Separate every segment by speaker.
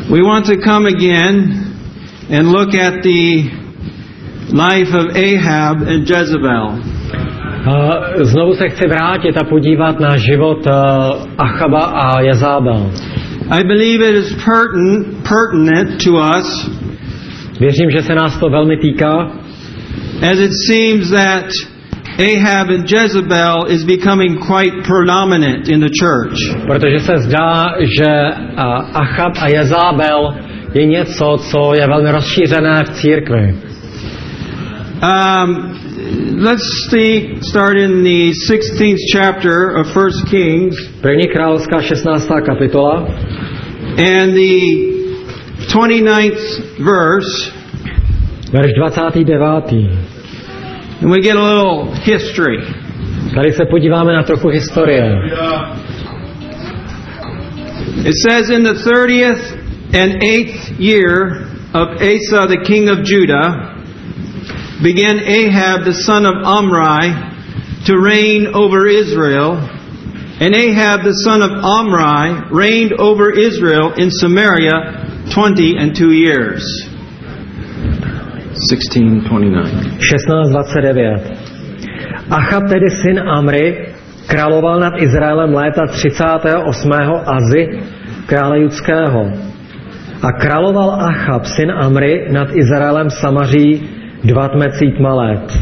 Speaker 1: We want to come again and look at the life of Ahab and Jezebel.
Speaker 2: Znovu se chci vrátit a podívat na život Achaba a Jezábel.
Speaker 1: I believe it is pertinent to us.
Speaker 2: Věřím, že se nás to velmi týká.
Speaker 1: As it seems that Ahab and Jezebel is becoming quite predominant in the church.
Speaker 2: Protože se zdá, že Achab a Jezábel je něco, co je velmi rozšířené v církvi.
Speaker 1: Let's start in the 16th chapter of 1 Kings.
Speaker 2: První královská 16. kapitola.
Speaker 1: And the 29th verse.
Speaker 2: Verš 29.
Speaker 1: And we get a little history.
Speaker 2: Tady se podíváme na trochu historie.
Speaker 1: It says in the 30th and 8th year of Asa the king of Judah began Ahab the son of Omri to reign over Israel, and Ahab the son of Omri reigned over Israel in Samaria 22 years. 16:29.
Speaker 2: 16:29. Achab tedy syn Amri královal nad Izraelem léta 38. Azy, krále judského. A královal Achab syn Amri nad Izraelem Samaří 20 let.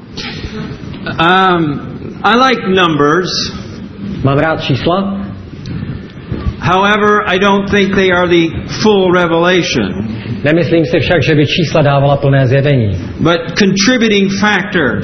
Speaker 1: I like numbers.
Speaker 2: Mám rád čísla.
Speaker 1: However, I don't think they are the full revelation.
Speaker 2: Nemyslím si však, že by čísla dávala plné zjevení.
Speaker 1: But contributing factors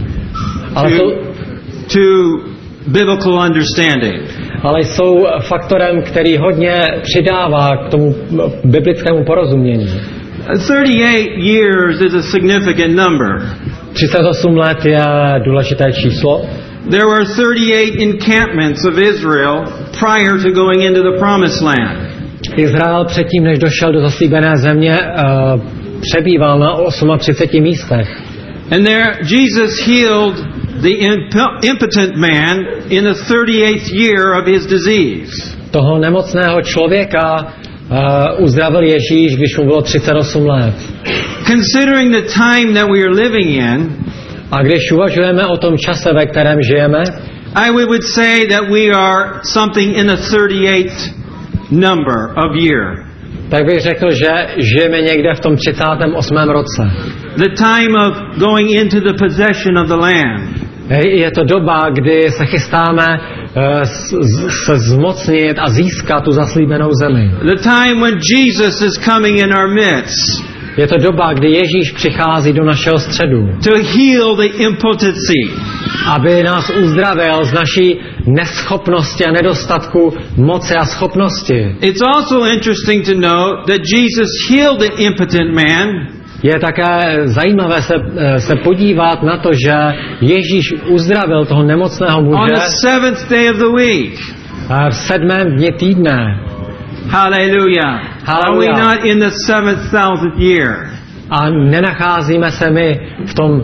Speaker 1: to biblical understanding.
Speaker 2: Ale jsou faktorem, který hodně přidává k tomu biblickému porozumění.
Speaker 1: 38 years is a significant number.
Speaker 2: 38 let je důležité číslo.
Speaker 1: There were 38 encampments of Israel prior to going into the promised land.
Speaker 2: Izrael předtím, než došel do zaslíbené země, přebýval na 38 místech.
Speaker 1: And there Jesus healed the impotent man in the 38th year of his disease.
Speaker 2: Toho nemocného člověka uzdravil Ježíš, když mu bylo 38 let.
Speaker 1: Considering the time that we are living in,
Speaker 2: a když uvažujeme o tom čase, ve kterém žijeme,
Speaker 1: I would say that we are something in the 38th number of year.
Speaker 2: Tak bych řekl, že žijeme někde v tom 38. roce.
Speaker 1: The time of going into the possession of the land.
Speaker 2: Je to doba, kdy se chystáme se zmocnit a získat tu zaslíbenou zemi.
Speaker 1: The time when Jesus is coming in our midst.
Speaker 2: Je to doba, kdy Ježíš přichází do našeho středu.
Speaker 1: To heal the impotency.
Speaker 2: Aby nás uzdravil z naší neschopnosti a nedostatku moci a schopnosti.
Speaker 1: It's also interesting to note that Jesus healed the impotent man.
Speaker 2: Je také zajímavé se podívat na to, že Ježíš uzdravil toho nemocného muže
Speaker 1: on the 7th day of the week.
Speaker 2: V 7. dni týdne.
Speaker 1: Hallelujah. Are we not in the 7,000th year?
Speaker 2: A nenacházíme se my v tom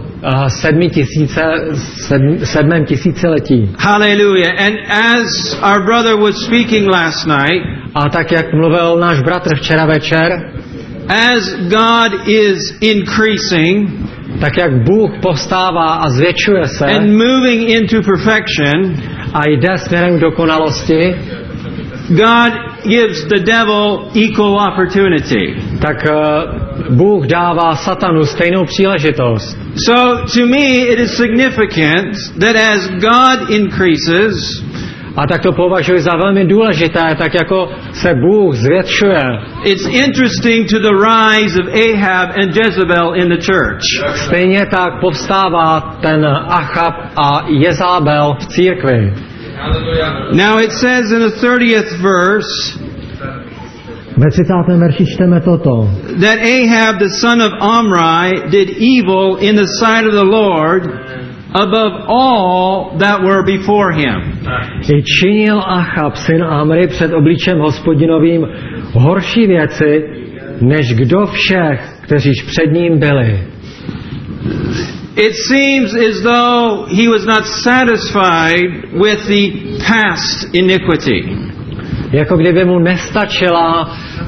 Speaker 2: 7. tisíciletí.
Speaker 1: Hallelujah. And as our brother was speaking last night,
Speaker 2: a tak jak mluvil náš bratr včera večer,
Speaker 1: as God is increasing,
Speaker 2: tak jak Bůh povstává a zvětšuje se
Speaker 1: and moving into perfection,
Speaker 2: a jde směrem k dokonalosti,
Speaker 1: God gives the devil equal opportunity.
Speaker 2: Tak Bůh dává satanu stejnou příležitost.
Speaker 1: So to me it is significant that as God increases,
Speaker 2: a tak to považuji za velmi důležité, tak jako se Bůh zvětšuje.
Speaker 1: It's interesting to the rise of Ahab and Jezebel in the church.
Speaker 2: Stejně tak povstává ten Achab a Jezabel v církvi.
Speaker 1: Now it says in the 30th verse,
Speaker 2: ve 30. verši čteme toto.
Speaker 1: That Ahab the son of Omri did evil in the sight of the Lord above all that were before him.
Speaker 2: I činil Achab syn Amri před obličem Hospodinovým horší věci, než kdo všech, kteříž před ním byli.
Speaker 1: It seems as though he was not satisfied with the past iniquity.
Speaker 2: Jako kdyby mu nestačila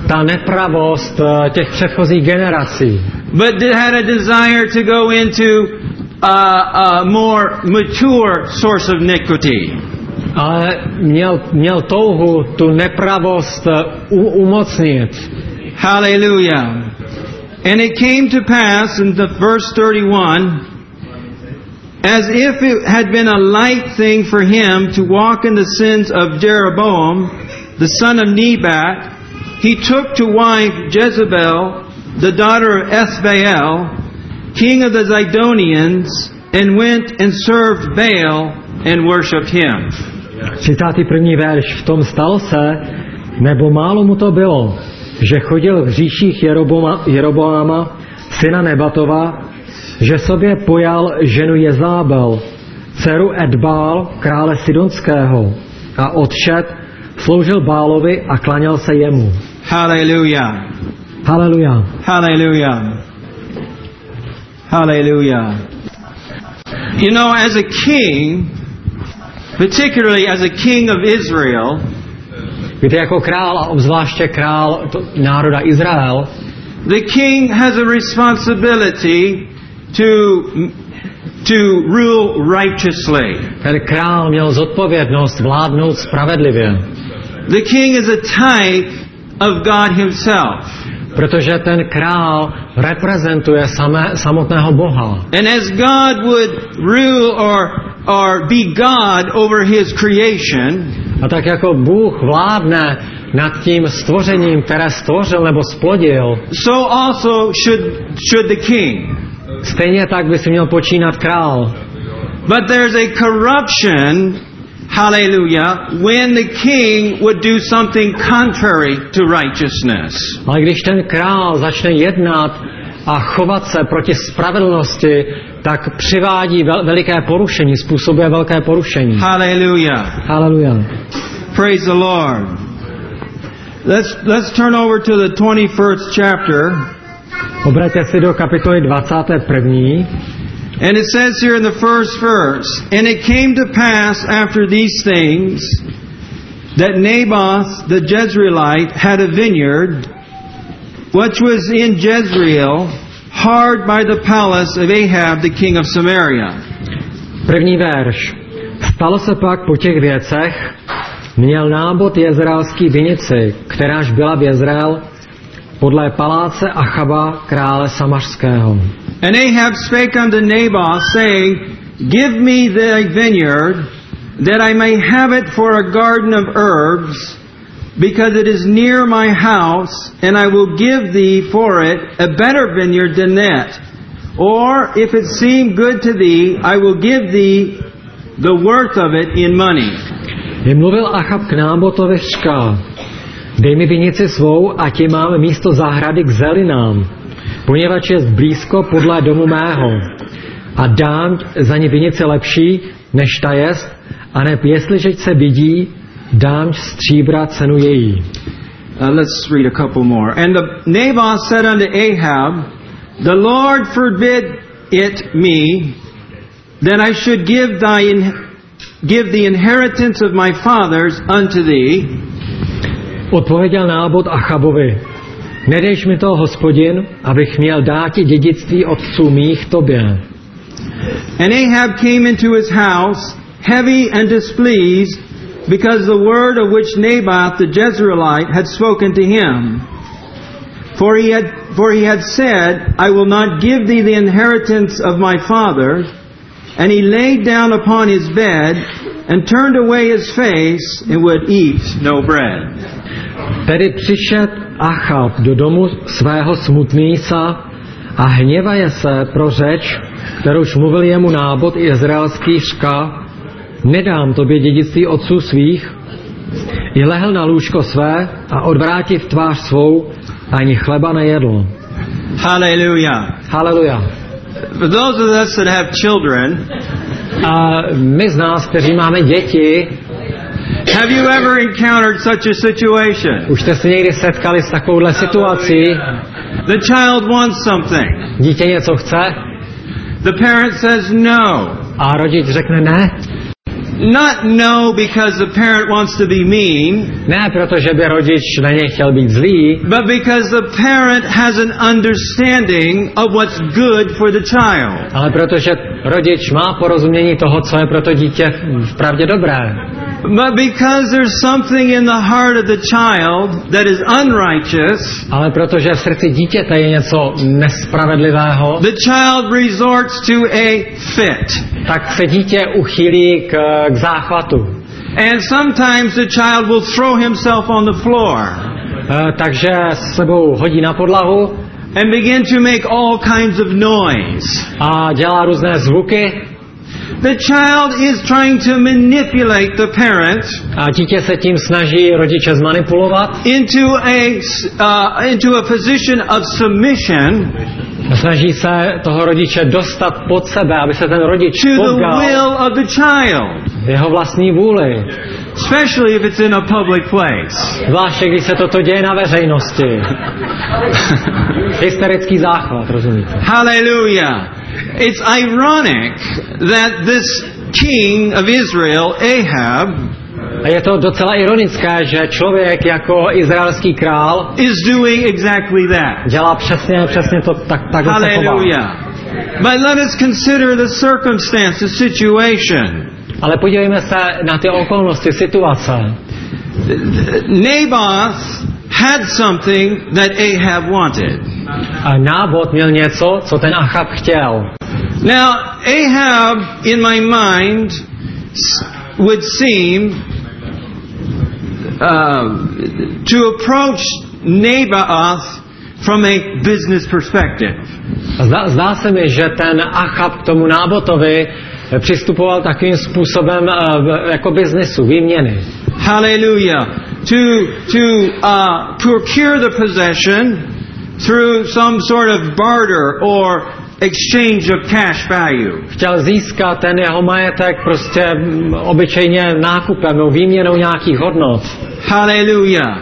Speaker 2: ta nepravost těch předchozích generací.
Speaker 1: But had a desire to go into a more mature source of iniquity.
Speaker 2: Ale měl touhu tu nepravost umocnit.
Speaker 1: Hallelujah. And it came to pass in the verse 31, as if it had been a light thing for him to walk in the sins of Jeroboam, the son of Nebat, he took to wife Jezebel, the daughter of Ethbaal, king of the Zidonians, and went and served Baal and worshipped him.
Speaker 2: 31. verš. V tom stalo se, nebo málo mu to bylo, že chodil v říších Jeroboáma, syna Nebatova, že sobě pojal ženu Jezábel, dceru Edbál, krále Sidonského, a odšet, sloužil Bálovi a klaněl se jemu.
Speaker 1: Hallelujah.
Speaker 2: Hallelujah.
Speaker 1: Hallelujah. Hallelujah. You know, as a king, particularly as a king of Israel,
Speaker 2: Víte, jako král a obzvláště král národa Izrael,
Speaker 1: the king has a responsibility to rule righteously.
Speaker 2: ten král měl zodpovědnost vládnout spravedlivě.
Speaker 1: The king is a type of God himself.
Speaker 2: Protože ten král reprezentuje samotného Boha.
Speaker 1: And as God would rule or be God over his creation,
Speaker 2: A tak jako Bůh vládne nad tím stvořením, které stvořil nebo splodil,
Speaker 1: so also should the king.
Speaker 2: stejně tak by si měl počínat král.
Speaker 1: But there's a corruption, hallelujah, when the king would do something contrary to righteousness.
Speaker 2: Ale když ten král začne jednat a chovat se proti spravedlnosti, tak přivádí veliké porušení, způsobuje velké porušení.
Speaker 1: Hallelujah.
Speaker 2: Haleluja.
Speaker 1: Praise the Lord. Let's turn over to the 21st chapter.
Speaker 2: Obraťte si do kapitoly 21.
Speaker 1: And it says here in the first verse, and it came to pass after these things that Naboth the Jezreelite had a vineyard, which was in Jezreel, hard by the palace of Ahab the king of Samaria.
Speaker 2: První verš. Stalo se pak po těch věcech, měl Nábot jezreelský vinici, kteráž byla v Jezreel, podle paláce Achaba, krále Samařského.
Speaker 1: And Ahab spake unto Naboth, saying, Give me thy vineyard, that I may have it for a garden of herbs, because it is near my house, and I will give thee for it a better vineyard than that. Or, if it seem good to thee, I will give thee the worth of it in money.
Speaker 2: Mluvil Achab k Nábotovi, říká, dej mi vinici svou, a ti mám místo zahrady k zelinám, poněvadž je blízko podle domu mého. A dám za ní vinici lepší, než ta jest, a neb jestliže se vidí, dám stříbra cenu její.
Speaker 1: Let's read a couple more. And Naboth said unto Ahab, The Lord forbid it me, that I should give the inheritance of my fathers unto thee.
Speaker 2: Odpověděl Nábot Achabovi, nedejš mi to, Hospodin, abych měl dáti dědictví otců mých tobě.
Speaker 1: And Ahab came into his house, heavy and displeased, because the word of which Naboth the Jezreelite had spoken to him. For he had said, I will not give thee the inheritance of my father. And he laid down upon his bed and turned away his face and would eat no bread.
Speaker 2: Tedy přišel Achab do domu svého smutný sa a hněvaje se pro řeč, kterouž mluvil jemu Nábot jezreelský, říká, nedám tobě dědictví otců svých, i lehl na lůžko své a odvrátiv tvář svou, ani chleba nejedl.
Speaker 1: Hallelujah.
Speaker 2: Haleluja.
Speaker 1: For those of us that have children,
Speaker 2: a my z nás, kteří máme děti,
Speaker 1: have you ever encountered such a situation?
Speaker 2: Už jste se někdy setkali s takovouhle situací?
Speaker 1: The child wants something.
Speaker 2: Dítě něco chce?
Speaker 1: The parent says no.
Speaker 2: A rodič řekne ne.
Speaker 1: Not no because the parent wants to be mean.
Speaker 2: Ne protože by rodič na něj chtěl být zlý,
Speaker 1: But because the parent has an understanding of what's good for the child.
Speaker 2: ale protože rodič má porozumění toho, co je pro to dítě vpravdě dobré.
Speaker 1: But because there's something in the heart of the child that is unrighteous,
Speaker 2: Ale protože v srdci dítěte je něco nespravedlivého,
Speaker 1: the child resorts to a fit.
Speaker 2: tak se dítě uchýlí k záchvatu.
Speaker 1: And sometimes the child will throw himself on the floor
Speaker 2: Takže s sebou hodí na podlahu
Speaker 1: and begin to make all kinds of noise.
Speaker 2: a dělá různé zvuky.
Speaker 1: The child is trying to manipulate the parent
Speaker 2: A dítě se tím snaží rodiče zmanipulovat.
Speaker 1: into a position of submission
Speaker 2: Snaží se toho rodiče dostat pod sebe, aby se ten rodič
Speaker 1: to the
Speaker 2: podgal
Speaker 1: will of the child,
Speaker 2: jeho vlastní vůli.
Speaker 1: especially if it's in a public place.
Speaker 2: Zvláště, když se toto děje na veřejnosti. Hysterický záchvat, rozumíte?
Speaker 1: Hallelujah. It's ironic that this king of Israel, Ahab,
Speaker 2: A je to docela ironické, že člověk jako izraelský král
Speaker 1: is doing exactly that.
Speaker 2: dělá přesně to takhle se chová.
Speaker 1: Hallelujah. But let us consider the circumstance, the situation.
Speaker 2: Ale podívejme se na ty okolnosti, situace.
Speaker 1: Naboth had something that Ahab wanted.
Speaker 2: A Nábot měl něco, co ten Achab chtěl.
Speaker 1: Now, Ahab, in my mind, would seem to approach Naboth from a business perspective.
Speaker 2: Zdá se mi, že ten Achab k tomu Nábotovi přistupoval takovým způsobem jako biznesu, výměny.
Speaker 1: Hallelujah. To procure the possession through some sort of barter or exchange of cash value.
Speaker 2: Chtěl získat ten jeho majetek prostě obyčejně nákupem, no, výměnou nějakých hodnot.
Speaker 1: Hallelujah.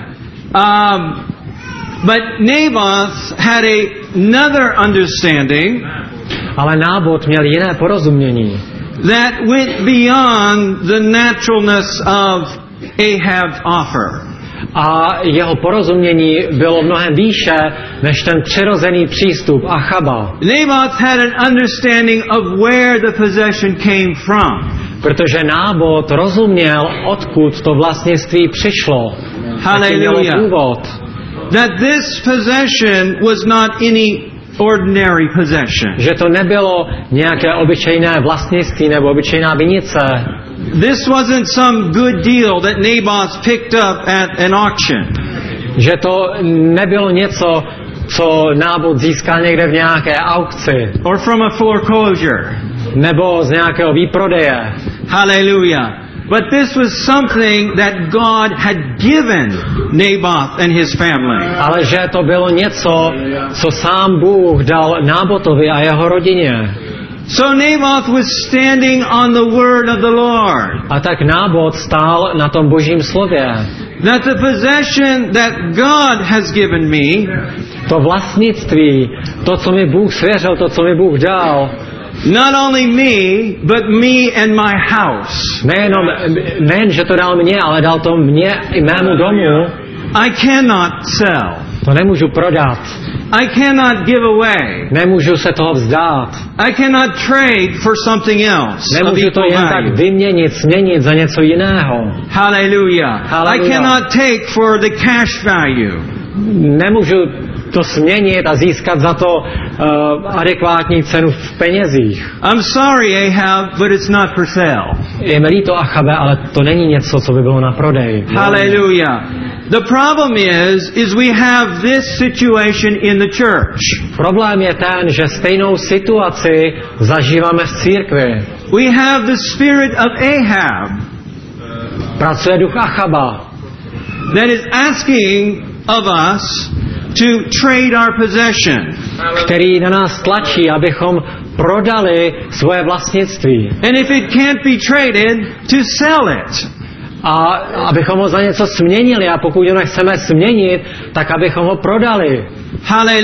Speaker 1: But Naboth had another understanding
Speaker 2: Ale Nábot měl jiné porozumění.
Speaker 1: that went beyond the naturalness of Ahab's offer.
Speaker 2: A jeho porozumění bylo mnohem výše než ten přirozený přístup Achaba.
Speaker 1: Naboth had an understanding of where the possession came from.
Speaker 2: Protože Nábot rozuměl, odkud to vlastnictví přišlo. Jaký mělo původ.
Speaker 1: That this possession was not any ordinary possession.
Speaker 2: Že to nebylo nějaké obyčejné vlastnictví nebo obyčejná vinice.
Speaker 1: This wasn't some good deal that Naboth picked up at an auction.
Speaker 2: Že to nebylo něco, co Nábot získal někde v nějaké aukci.
Speaker 1: Or from a foreclosure.
Speaker 2: Nebo z nějakého výprodeje.
Speaker 1: Hallelujah. But this was something that God had given Naboth and his family.
Speaker 2: Ale že to bylo něco, co sám Bůh dal Nábotovi a jeho rodině.
Speaker 1: So Naboth was standing on the word of the Lord.
Speaker 2: A tak Nábot stál na tom Božím slově.
Speaker 1: That the possession that God has given me,
Speaker 2: to vlastnictví, to, co mi Bůh svěřil, to, co mi Bůh dal,
Speaker 1: not only me, but me and my house.
Speaker 2: Nejen, že to dal mně, ale dal to mně i mému domu.
Speaker 1: I cannot sell.
Speaker 2: To nemůžu prodat.
Speaker 1: I cannot give away.
Speaker 2: Nemůžu se toho vzdát.
Speaker 1: I cannot trade for something else.
Speaker 2: Nemůžu to jen tak vyměnit, směnit za něco jiného.
Speaker 1: Hallelujah. I cannot take for the cash value.
Speaker 2: Nemůžu to směnit a získat za to adekvátní cenu v penězích.
Speaker 1: I'm sorry, Ahab, but it's not for sale.
Speaker 2: Je mi líto, Achabe, ale to není něco, co by bylo na prodej.
Speaker 1: Hallelujah. The problem is we have this situation in the church.
Speaker 2: Problém je ten, že stejnou situaci zažíváme v církvi.
Speaker 1: We have the spirit of Ahab.
Speaker 2: Pracuje duch Achaba.
Speaker 1: That is asking of us to trade our possession.
Speaker 2: Který na nás tlačí, abychom prodali svoje vlastnictví.
Speaker 1: And if it can't be traded, to sell it.
Speaker 2: A abychom ho za něco směnili, a pokud ho nechceme směnit, tak abychom ho prodali.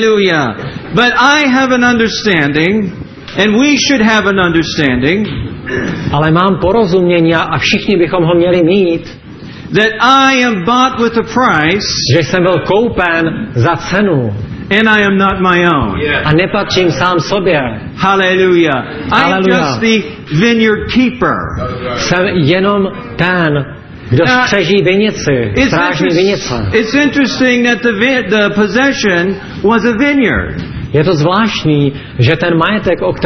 Speaker 1: Hallelujah. But I have an understanding, and we should have an understanding,
Speaker 2: ale mám porozumění a všichni bychom ho měli mít,
Speaker 1: that I am bought with a price,
Speaker 2: že jsem byl koupen za cenu
Speaker 1: and I am not my own.
Speaker 2: a nepatřím sám sobě.
Speaker 1: Hallelujah. I am just the vineyard keeper.
Speaker 2: Jsem jenom ten, kdo střeží vinici, stráží vinice.
Speaker 1: It's interesting that the possession was a vineyard.
Speaker 2: Je to zvláštní, že ten majetek, o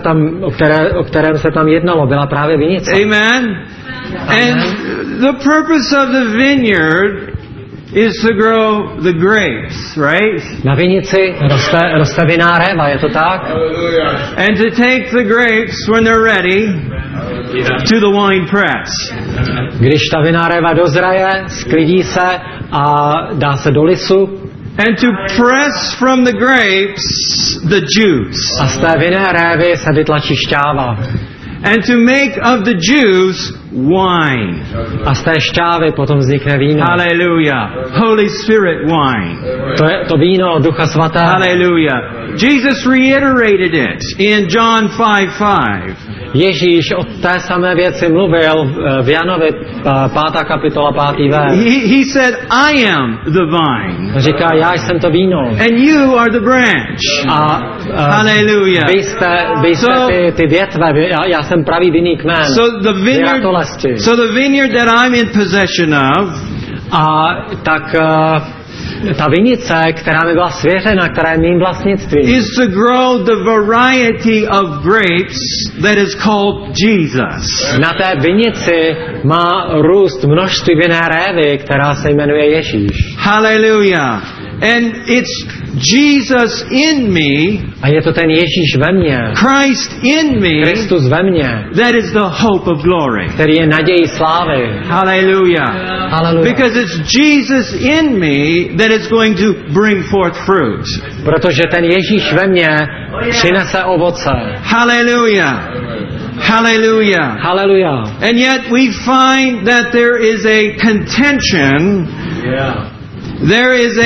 Speaker 2: kterém se tam jednalo, byla právě vinice.
Speaker 1: Amen. And the purpose of the vineyard is to grow the grapes, right?
Speaker 2: Na vinici roste vinná réva, je to tak?
Speaker 1: And to take the grapes when they're ready to the wine press.
Speaker 2: Když ta vinná réva dozraje, sklidí se a dá se do lisu.
Speaker 1: And to press from the grapes the juice.
Speaker 2: A z té vinné révy se vytlačí šťáva.
Speaker 1: And to make of the juice wine.
Speaker 2: A z té šťávy potom vznikne víno.
Speaker 1: Hallelujah. Holy Spirit wine.
Speaker 2: To je to víno Ducha Svatého.
Speaker 1: Hallelujah. Jesus reiterated it in John 5:5.
Speaker 2: Ježíš o té samé věci mluvil v Janovi 5. kapitola 5. verš.
Speaker 1: He said, I am the vine.
Speaker 2: Říká, já jsem to víno.
Speaker 1: And you are the branch.
Speaker 2: A
Speaker 1: hallelujah.
Speaker 2: Vy jste ty větve, já jsem pravý vinný kmen.
Speaker 1: So the vineyard that I'm in possession of,
Speaker 2: a tak ta vinice, která mi byla svěřena, která je mým vlastnictvím,
Speaker 1: is to grow the variety of grapes that is called Jesus.
Speaker 2: Na té vinici má růst množství vinné révy, která se jmenuje Ježíš.
Speaker 1: Hallelujah. And it's Jesus in me.
Speaker 2: A je to ten Ježíš ve mně.
Speaker 1: Christ in me.
Speaker 2: Kristus ve mně.
Speaker 1: That is the hope of glory.
Speaker 2: Který je nadějí slávy.
Speaker 1: Hallelujah.
Speaker 2: Hallelujah.
Speaker 1: Because it's Jesus in me that is going to bring forth fruit.
Speaker 2: Protože ten Ježíš ve mně přinese ovoce.
Speaker 1: Hallelujah. Hallelujah.
Speaker 2: Hallelujah.
Speaker 1: And yet we find that there is a contention. There is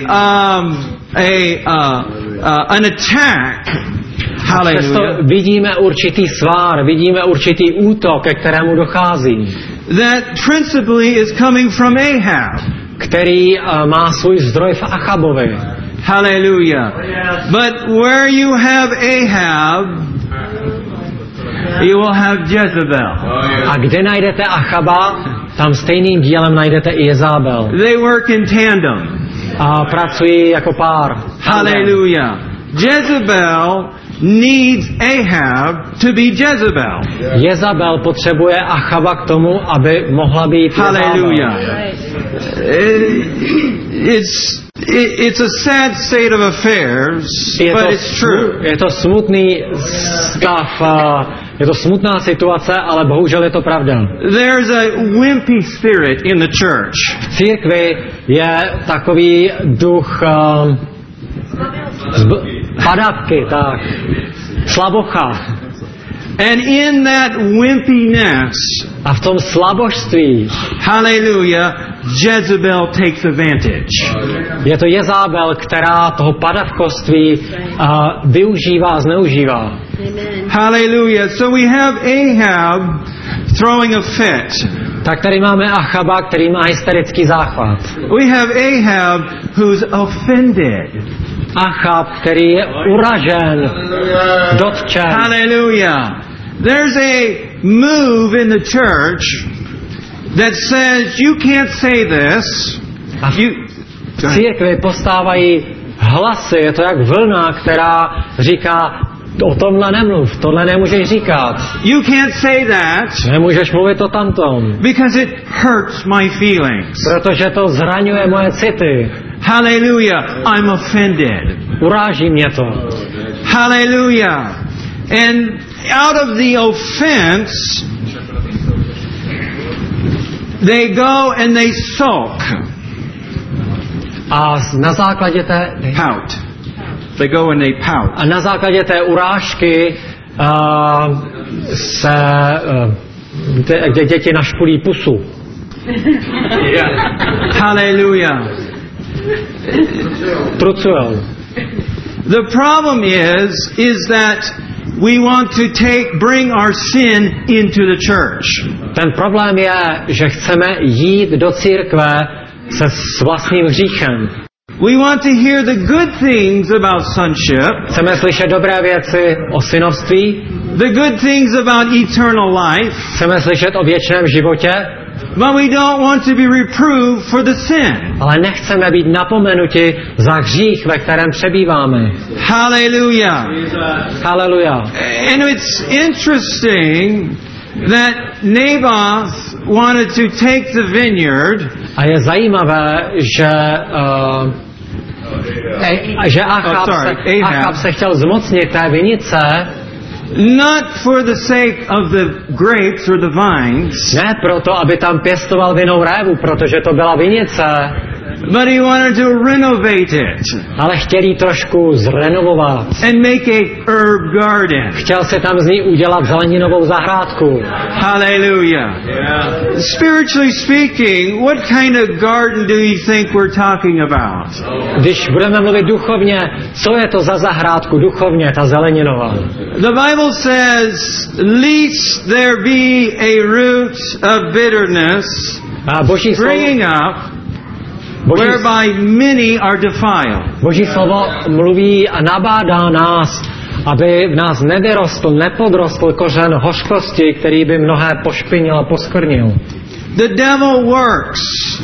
Speaker 1: an attack. Hallelujah.
Speaker 2: Vidíme určitý svár, vidíme určitý útok, ke kterému dochází.
Speaker 1: That principally is coming from Ahab,
Speaker 2: který má svůj zdroj v Achabovi.
Speaker 1: Hallelujah. But where you have Ahab, you will have Jezebel.
Speaker 2: A kde najdete Achaba, tam stejným dílem najdete i Jezabel.
Speaker 1: They work in tandem.
Speaker 2: A pracují jako pár.
Speaker 1: Hallelujah. Jezebel needs Ahab to be Jezebel.
Speaker 2: Jezabel potřebuje Achaba k tomu, aby mohla být
Speaker 1: Hallelujah. It's a sad state of affairs, but it's true.
Speaker 2: Je to smutný stav, je to smutná situace, ale bohužel je to pravda.
Speaker 1: There's a wimpy spirit in the church.
Speaker 2: V církvi je takový duch padavky, tak, slabocha.
Speaker 1: And in that wimpiness,
Speaker 2: a v tom slabožství,
Speaker 1: hallelujah, Jezebel takes advantage.
Speaker 2: Je to Jezabel, která toho padavkoství využívá a zneužívá.
Speaker 1: Hallelujah. So we have Ahab throwing a fit.
Speaker 2: Tak tady máme Achaba, který má hysterický záchvat.
Speaker 1: We have Ahab who's offended.
Speaker 2: Achab, který je uražen, dotčen.
Speaker 1: Hallelujah. There's a move in the church that says you can't say this.
Speaker 2: V církvi postávají hlasy, je to jak vlna, která říká, o tomhle nemluv, tohle nemůžeš říkat.
Speaker 1: You can't say that.
Speaker 2: Nemůžeš mluvit o tamtom.
Speaker 1: Because it hurts my feelings.
Speaker 2: Protože to zraňuje moje city.
Speaker 1: Hallelujah. I'm offended.
Speaker 2: Uráží mě to.
Speaker 1: Hallelujah. And out of the offense, they go and they sulk.
Speaker 2: A na základě té
Speaker 1: pout. They go and they pout.
Speaker 2: A na základě té urážky se děti našpulí pusu.
Speaker 1: Hallelujah.
Speaker 2: Trucujou.
Speaker 1: The problem is that we want to bring our sin into the church.
Speaker 2: Ten problém je, že chceme jít do církve se s vlastním hříchem.
Speaker 1: We want to hear the good things about sonship.
Speaker 2: Chceme slyšet dobré věci o synovství.
Speaker 1: The good things about eternal life.
Speaker 2: Chceme slyšet o věčném životě.
Speaker 1: But we don't want to be reproved for the sin.
Speaker 2: Ale nechceme být napomenuti za hřích, ve kterém přebýváme.
Speaker 1: Hallelujah.
Speaker 2: Hallelujah.
Speaker 1: And it's interesting that Naboth wanted to take the vineyard.
Speaker 2: A je zajímavé, že Achab se chtěl zmocnit té vinice.
Speaker 1: Not for the sake of the grapes or the vines.
Speaker 2: Ne proto, aby tam pěstoval vinnou révu, protože to byla vinice.
Speaker 1: But he wanted to renovate it.
Speaker 2: Ale chtěl ji trošku zrenovovat.
Speaker 1: And make a herb garden.
Speaker 2: Chtěl se tam z ní udělat zeleninovou zahrádku.
Speaker 1: Hallelujah. Yeah. Spiritually speaking, what kind of garden do you think we're talking about?
Speaker 2: Když budeme mluvit duchovně, co je to za zahrádku duchovně, ta zeleninová?
Speaker 1: The Bible says, "Lest there be a root of bitterness springing up, whereby many are defiled."
Speaker 2: Boží slovo mluví a nabádá nás, aby v nás nepodrostl kořen hořkosti, který by mnohé pošpinil a poskvrnil.
Speaker 1: The devil works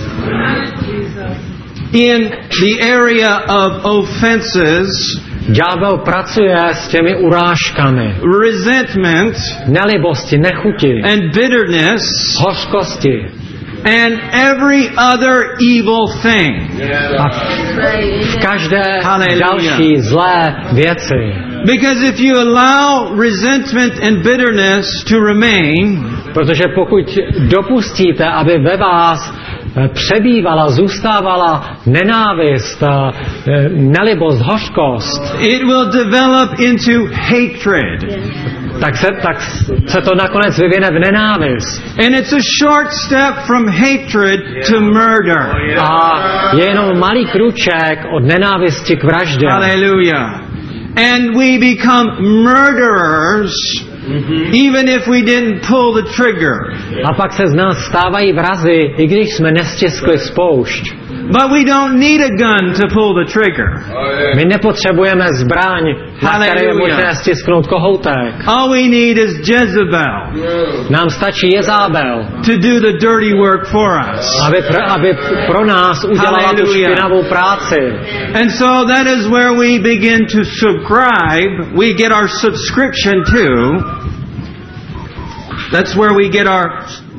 Speaker 1: in the area of offenses.
Speaker 2: Ďábel pracuje s těmi urážkami,
Speaker 1: resentment,
Speaker 2: nelibosti, nechuti,
Speaker 1: and bitterness,
Speaker 2: hořkosti,
Speaker 1: and every other evil thing.
Speaker 2: A v každé další zlé věci.
Speaker 1: Because if you allow resentment and bitterness to remain,
Speaker 2: protože pokud dopustíte, aby ve vás přebývala, zůstávala nenávist, nelibost, hořkost,
Speaker 1: it will develop into hatred.
Speaker 2: Tak se to nakonec vyvine v nenávist.
Speaker 1: And it's a short step from hatred to murder.
Speaker 2: A je jenom malý kruček od nenávisti k vraždě.
Speaker 1: Hallelujah. And we become murderers. Even if we didn't pull the trigger.
Speaker 2: A pak se z nás stávají vrazi, i když jsme nestiskli spoušť.
Speaker 1: But we don't need a gun to pull the trigger.
Speaker 2: My nepotřebujeme zbraň, na které je možné stisknout kohoutek.
Speaker 1: All we need is Jezebel.
Speaker 2: Nám stačí Jezábel.
Speaker 1: To do the dirty work for us.
Speaker 2: Aby pro nás udělala tu špinavou práci.
Speaker 1: And so that is where we begin to subscribe. We get our subscription to. That's where we get our.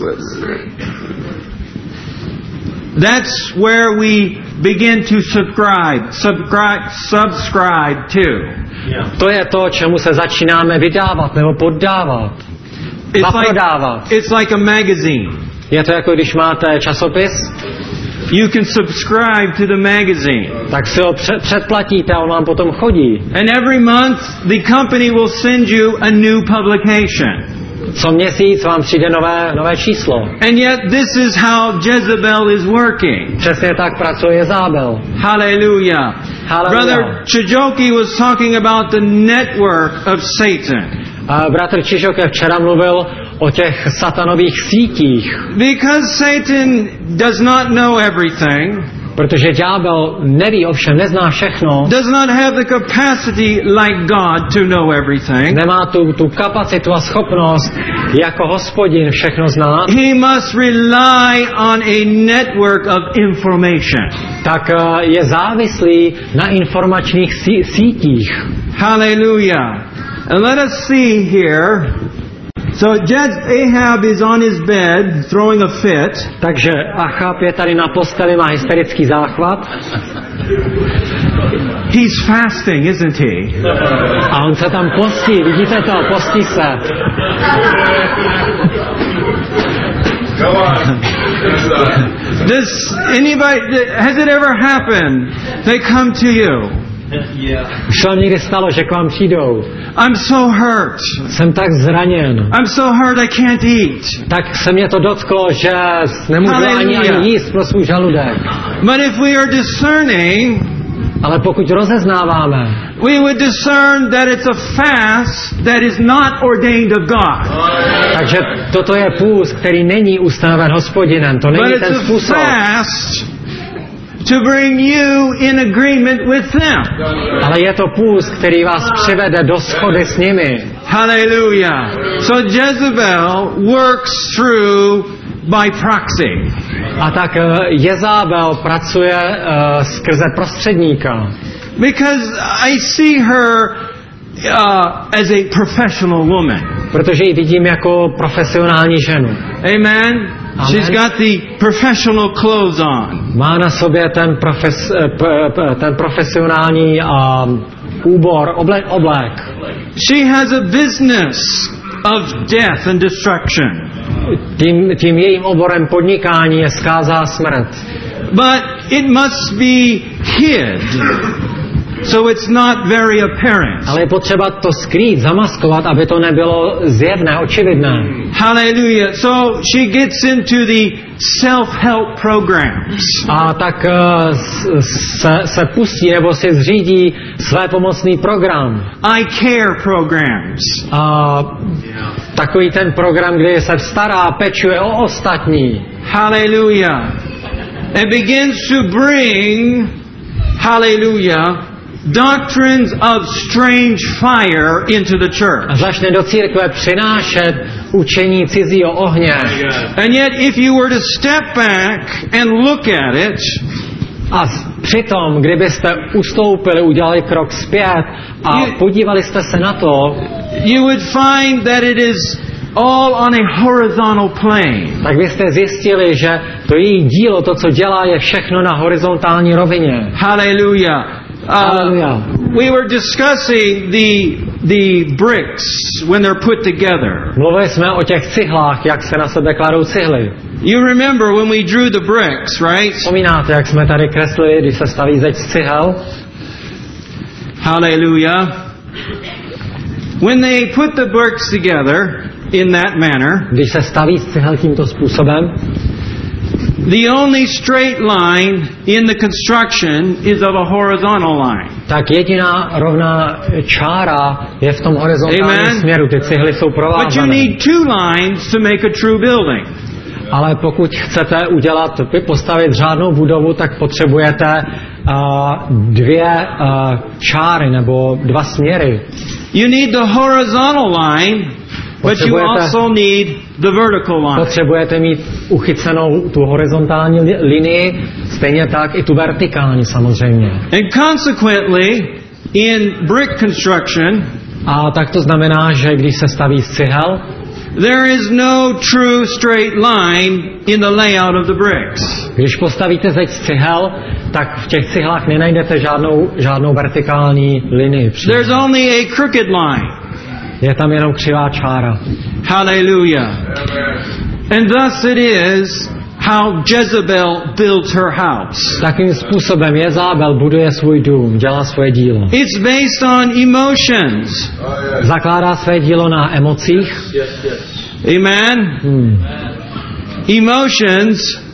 Speaker 1: That's where we begin to subscribe to.
Speaker 2: To je to, čemu se začínáme vydávat nebo poddávat.
Speaker 1: It's like a magazine.
Speaker 2: Je to jako když máte časopis.
Speaker 1: You can subscribe to the magazine.
Speaker 2: Tak si ho předplatíte a on vám potom chodí.
Speaker 1: And every month the company will send you a new publication.
Speaker 2: Co měsíc vám přijde nové číslo.
Speaker 1: And yet this is how Jezebel is working.
Speaker 2: Přesně tak pracuje Jezábel.
Speaker 1: Hallelujah. Brother Chijoki was talking about the network of Satan.
Speaker 2: A bratr Čižoke včera mluvil o těch satanových sítích.
Speaker 1: Because Satan does not know everything.
Speaker 2: Protože ďábel neví ovšem, nezná všechno.
Speaker 1: Does not have the capacity like God to know everything.
Speaker 2: Nemá tu kapacitu a schopnost jako Hospodin všechno znát.
Speaker 1: He must rely on a network of information.
Speaker 2: Tak je závislý na informačních sítích.
Speaker 1: Hallelujah. And let us see here. So Ahab is on his bed throwing a fit.
Speaker 2: Takže Achab je tady na posteli, má hysterický záchvat.
Speaker 1: He's fasting, isn't he?
Speaker 2: A on se tam postí, vidíte to, postí se.
Speaker 1: Has it ever happened? They come to you.
Speaker 2: Už se vám někdy stalo, že k vám přijdou.
Speaker 1: I'm so hurt.
Speaker 2: Jsem tak zraněn.
Speaker 1: I'm so hurt I can't eat.
Speaker 2: Tak se mě to dotklo, že nemůžu ani jíst pro svůj žaludek.
Speaker 1: But if we are discerning,
Speaker 2: Ale pokud rozeznáváme,
Speaker 1: we would discern that it's a fast that is not ordained of God.
Speaker 2: takže toto je půst, který není ustanoven Hospodinem. To
Speaker 1: But
Speaker 2: není
Speaker 1: it's
Speaker 2: ten
Speaker 1: a
Speaker 2: způsob.
Speaker 1: fast to bring you in agreement with them.
Speaker 2: Ale je to půst, který vás přivede do shody s nimi.
Speaker 1: Hallelujah. So Jezebel works through by proxy.
Speaker 2: A tak Jezabel pracuje skrze prostředníka.
Speaker 1: Because I see her as a professional woman.
Speaker 2: Protože ji vidím jako profesionální ženu.
Speaker 1: Amen. She's got the professional clothes on.
Speaker 2: Má na sobě ten profesionální úbor, oblek.
Speaker 1: She has a business of death and destruction.
Speaker 2: Tím jejím oborem podnikání je zkáza smrt.
Speaker 1: But it must be hid, so it's not very apparent.
Speaker 2: Ale je potřeba to skrýt, zamaskovat, aby to nebylo zjevné, očividné.
Speaker 1: Hallelujah. So she gets into the self-help programs.
Speaker 2: A tak se pustí nebo si zřídí své pomocný program.
Speaker 1: I care programs.
Speaker 2: A takový ten program, kde se stará, pečuje o ostatní.
Speaker 1: Hallelujah. And begins to bring, hallelujah, doctrines of strange fire into the church.
Speaker 2: A začne do církve přinášet učení cizího ohně.
Speaker 1: And yet if you were to step back and look at it,
Speaker 2: a přitom, kdybyste ustoupili, udělali krok zpět a podívali jste se na to,
Speaker 1: you would find that it is all on a horizontal plane.
Speaker 2: Tak byste zjistili, že to její dílo, to, co dělá, je všechno na horizontální rovině.
Speaker 1: Hallelujah. We were discussing the bricks when they're put together.
Speaker 2: Mluvili jsme o těch cihlách, jak se na sebe kladou cihly.
Speaker 1: You remember when we drew the bricks, right?
Speaker 2: Vzpomínáte, jak jsme tady kreslili, když se staví zeď z cihel?
Speaker 1: Hallelujah. When they put the bricks together in that manner,
Speaker 2: když se staví z cihel tímto způsobem,
Speaker 1: the only straight line in the construction is of a horizontal line.
Speaker 2: Tak jediná rovná čára je v tom horizontálním směru. Ty cihly jsou provázané.
Speaker 1: But you need two lines to make a true building.
Speaker 2: Ale pokud chcete postavit řádnou budovu, tak potřebujete dvě čáry nebo dva směry.
Speaker 1: You need the horizontal line, but you also need the vertical line.
Speaker 2: Potřebujete mít uchycenou tu horizontální linii, stejně tak i tu vertikální samozřejmě.
Speaker 1: And consequently, in brick construction,
Speaker 2: a tak to znamená, že když se staví z cihel,
Speaker 1: there is no true straight line in the layout of the bricks.
Speaker 2: Když postavíte zeď z cihel, tak v těch cihlách nenajdete žádnou vertikální linii.
Speaker 1: There's only a crooked line.
Speaker 2: Je tam jenom křivá čára.
Speaker 1: Hallelujah. And thus it is how Jezebel builds her house.
Speaker 2: Takým způsobem Jezabel buduje svůj dům, dělá svoje dílo.
Speaker 1: It's based on emotions.
Speaker 2: Zakládá své dílo na emocích.
Speaker 1: Amen. Emotions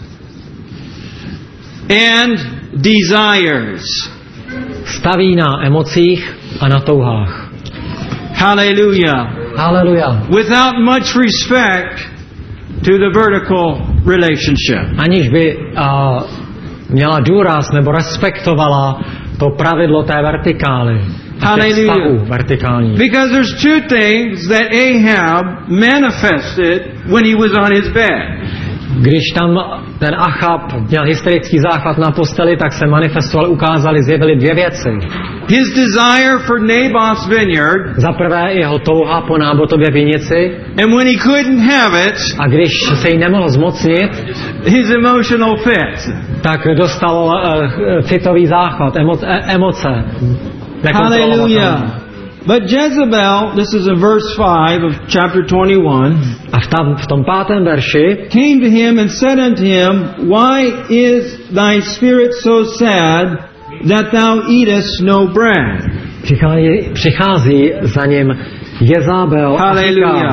Speaker 1: and desires.
Speaker 2: Staví na emocích a na touhách.
Speaker 1: Hallelujah.
Speaker 2: Hallelujah.
Speaker 1: Without much respect to the vertical relationship.
Speaker 2: Aniž by měla důraz nebo respektovala to pravidlo té vertikály.
Speaker 1: Hallelujah.
Speaker 2: Vertikální.
Speaker 1: Because there's two things that Ahab manifested when he was on his bed.
Speaker 2: Když tam ten Achab měl hysterický záchvat na posteli, tak se manifestoval, zjevily dvě věci.
Speaker 1: His desire for Naboth's vineyard.
Speaker 2: Za prvé jeho touha po Nábotově vinici.
Speaker 1: And when he couldn't have it,
Speaker 2: a když se jí nemohl zmocnit,
Speaker 1: his emotional fit.
Speaker 2: Tak dostal citový záchvat, emoce.
Speaker 1: Hallelujah. But Jezebel, this is in verse 5 of chapter 21,
Speaker 2: a v tom 5. verši,
Speaker 1: came to him and said unto him, Why is thy spirit so sad that thou eatest no bread?
Speaker 2: Přichází za ním Jezabel a říká,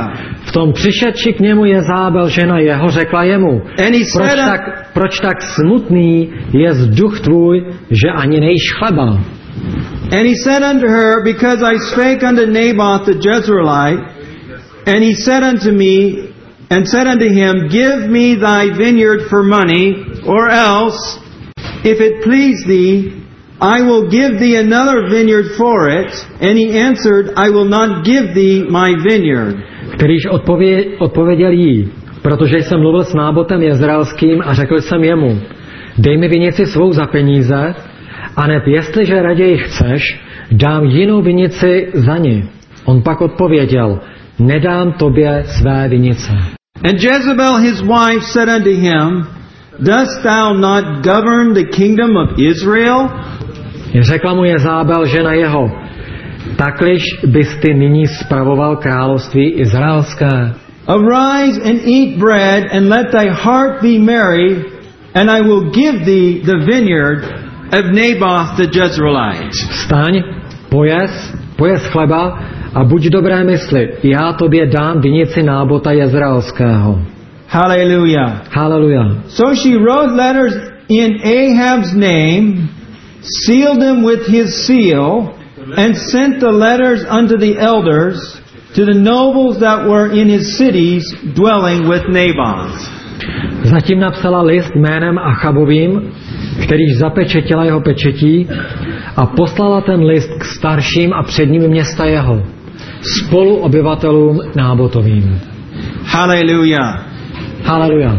Speaker 2: V tom přišedši k němu Jezábel, žena jeho, řekla jemu, proč tak smutný je duch tvůj, že ani nejíš chleba?
Speaker 1: And he said unto her, because I spake unto Naboth the Jezreelite, and he said unto me, and said unto him, give me thy vineyard for money, or else, if it please thee, I will give thee another vineyard for it. And he answered, I will not give thee my vineyard.
Speaker 2: Kterýž odpověděl jí, protože jsem mluvil s Nábotem jezreelským a řekl jsem jemu, dej mi vinici svou za peníze, aneb jestliže raději chceš, dám jinou vinici za ni. On pak odpověděl, nedám tobě své vinice.
Speaker 1: And Jezebel his wife said unto him, dost thou not govern the kingdom of Israel?
Speaker 2: Řekla mu Jezábel, žena jeho, takliž bys ty nyní spravoval království izraelské.
Speaker 1: Arise and eat bread and let thy heart be merry, and I will give thee the vineyard of Naboth the Jezreelite.
Speaker 2: Vstaň, pojez chleba a buď dobré mysli, já tobě dám vinici Nábota jezreelského.
Speaker 1: Hallelujah.
Speaker 2: Hallelujah.
Speaker 1: So she wrote letters in Ahab's name, sealed them with his seal, and sent the letters unto the elders, to the nobles that were in his cities, dwelling with Naboth.
Speaker 2: Zatím napsala list jménem Achabovým, kterýž zapečetila jeho pečetí, a poslala ten list k starším a předním města jeho, spolu obyvatelům Nábotovým.
Speaker 1: Hallelujah.
Speaker 2: Hallelujah.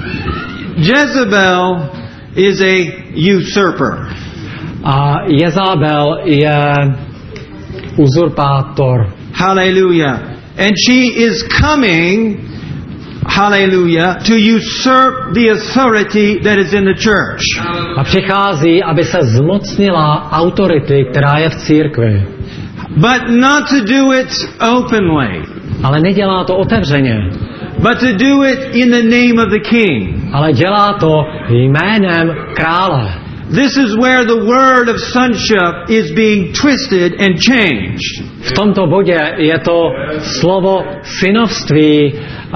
Speaker 1: Jezebel is a usurper.
Speaker 2: A Jezábel je uzurpátor.
Speaker 1: Hallelujah. And she is coming, hallelujah, to usurp the authority that is in the church.
Speaker 2: A přichází, aby se zmocnila autority, která je v církvi.
Speaker 1: But not to do it openly.
Speaker 2: Ale nedělá to otevřeně.
Speaker 1: But to do it in the name of the king.
Speaker 2: Ale dělá to jménem krále.
Speaker 1: This is where the word of sonship is being twisted and changed.
Speaker 2: V tomto bodě je to slovo synovství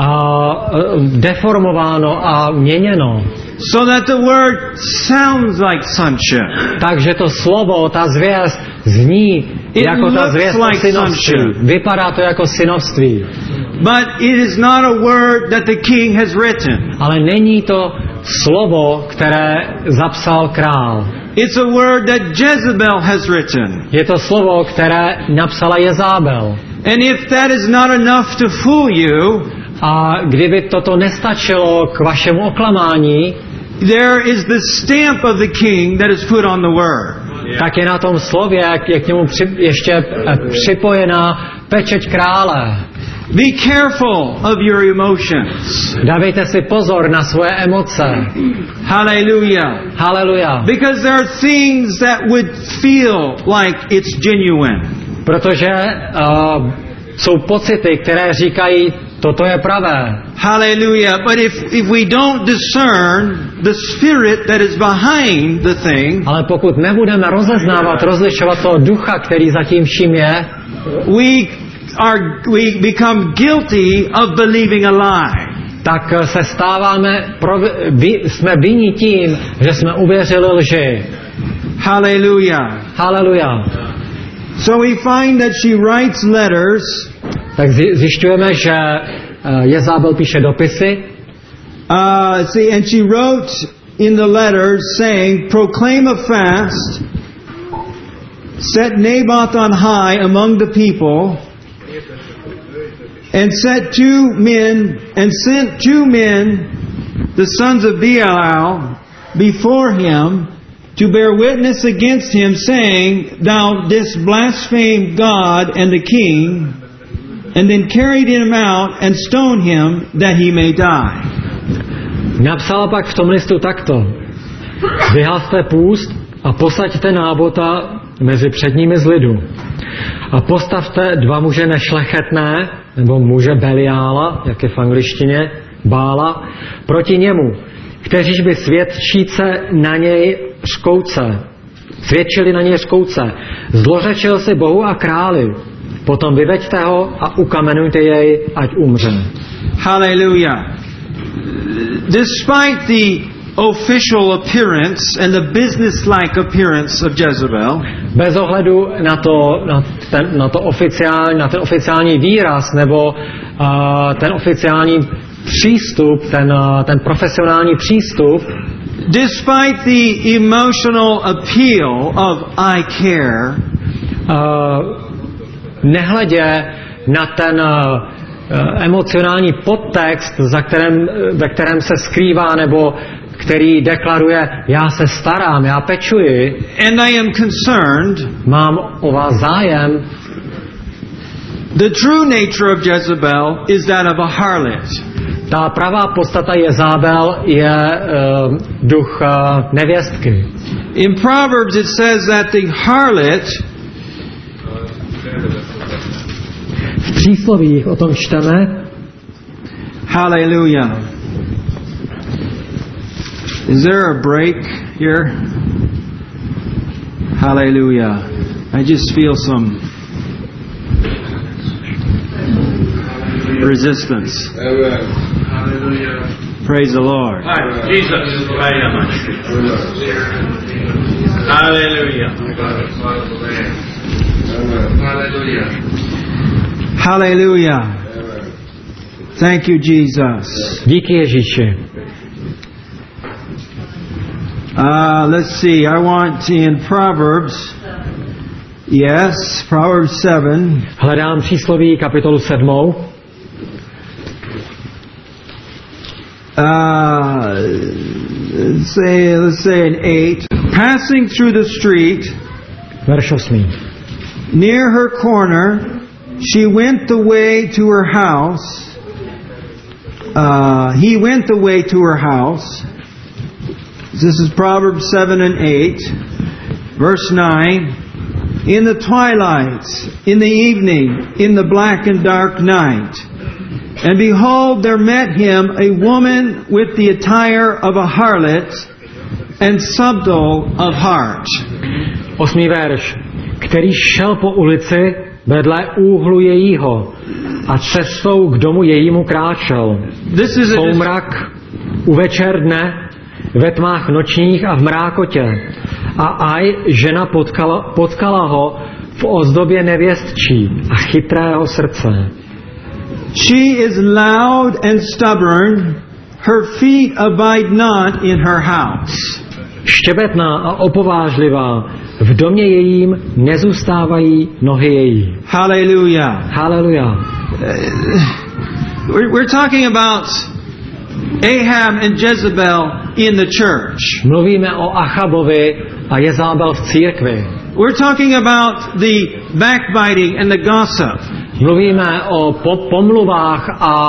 Speaker 2: deformováno a měněno.
Speaker 1: So that the word sounds like sonship.
Speaker 2: Takže to slovo, ta zvěst zní jako ta zvěst like synovství. Vypadá to jako synovství.
Speaker 1: But it is not a word that the king has written.
Speaker 2: Ale není to slovo, které zapsal král.
Speaker 1: It's a word that Jezebel has written.
Speaker 2: Je to slovo, které napsala Jezábel.
Speaker 1: And if that is not enough to fool you,
Speaker 2: a kdyby toto nestačilo k vašemu oklamání,
Speaker 1: there is the stamp of the king that is put on the word.
Speaker 2: Tak je na tom slově, je k němu ještě připojená pečeť krále.
Speaker 1: Be careful of your emotions.
Speaker 2: Dávejte si pozor na svoje emoce.
Speaker 1: Hallelujah.
Speaker 2: Hallelujah.
Speaker 1: Because there are things that would feel like it's genuine.
Speaker 2: Protože jsou pocity, které říkají, toto je pravé.
Speaker 1: Hallelujah. But if we don't discern the spirit that is behind the thing,
Speaker 2: ale pokud nebudeme rozlišovat toho ducha, který zatím vším je,
Speaker 1: we become guilty of believing a lie.
Speaker 2: Tak se jsme vinni tím, že jsme uvěřili lži.
Speaker 1: Hallelujah.
Speaker 2: Hallelujah.
Speaker 1: So we find that she writes letters.
Speaker 2: Tak zjišťujeme, že Jezábel píše dopisy.
Speaker 1: And she wrote in the letters saying, proclaim a fast, set Naboth on high among the people, and sent two men, the sons of Belial, before him, to bear witness against him, saying, thou didst blaspheme God and the king, and then carried him out and stoned him that he may die.
Speaker 2: Napsala pak v tom listu takto. Vyhlaste půst a posaďte Nábota mezi předními z lidu. A postavte dva muže nešlechetné, nebo muže Beliála, jak je v angličtině, Bála, proti němu, kteříž by svědčili na něj škouce. Zlořečil si Bohu a králi. Potom vyveďte ho a ukamenujte jej, ať umře.
Speaker 1: Hallelujah. Despite the official appearance and the business-like appearance of Jezebel,
Speaker 2: Bez ohledu na ten oficiální výraz nebo ten oficiální přístup, ten profesionální přístup,
Speaker 1: despite the emotional appeal of I care,
Speaker 2: nehledě na ten emocionální podtext, ve kterém se skrývá nebo který deklaruje, já se starám, já pečuji,
Speaker 1: and I am concerned,
Speaker 2: mám o vás zájem.
Speaker 1: the true nature of Jezebel is that of a harlot.
Speaker 2: Ta pravá podstata Jezabel je duch nevěstky.
Speaker 1: In Proverbs it says that the harlot
Speaker 2: V příslovích o tom čteme,
Speaker 1: hallelujah. Is there a break here? Hallelujah. I just feel some resistance.
Speaker 3: Hallelujah.
Speaker 1: Praise the Lord.
Speaker 3: Jesus. Hallelujah. Hallelujah.
Speaker 1: Hallelujah. Thank you, Jesus.
Speaker 2: díky Ježíši.
Speaker 1: Let's see. I want in Proverbs. Yes, Proverbs 7.
Speaker 2: Hledám přísloví kapitolu 7.
Speaker 1: Let's say in 8. Passing through the street,
Speaker 2: Verš 8.
Speaker 1: near her corner, she went the way to her house. He went the way to her house. This is Proverbs 7 and 8. Verse 9. In the twilight, in the evening, in the black and dark night. And behold, there met him a woman with the attire of a harlot and subtle of heart.
Speaker 2: 8. verš. Který šel po ulici vedle úhlu jejího a cestou k domu jejímu kráčel. Soumrak u večer dne, ve tmách nočních a v mrákotě. A aj žena potkala ho v ozdobě nevěstčí a chytrého srdce.
Speaker 1: She is loud and stubborn, her feet abide not in her house.
Speaker 2: Štěbetná a opovážlivá, v domě jejím nezůstávají nohy její.
Speaker 1: Hallelujah.
Speaker 2: Hallelujah.
Speaker 1: We're talking about Ahab and Jezebel in the church.
Speaker 2: Mluvíme o Achabovi a Jezabel v církvi.
Speaker 1: We're talking about the backbiting and the gossip.
Speaker 2: Mluvíme o pomluvách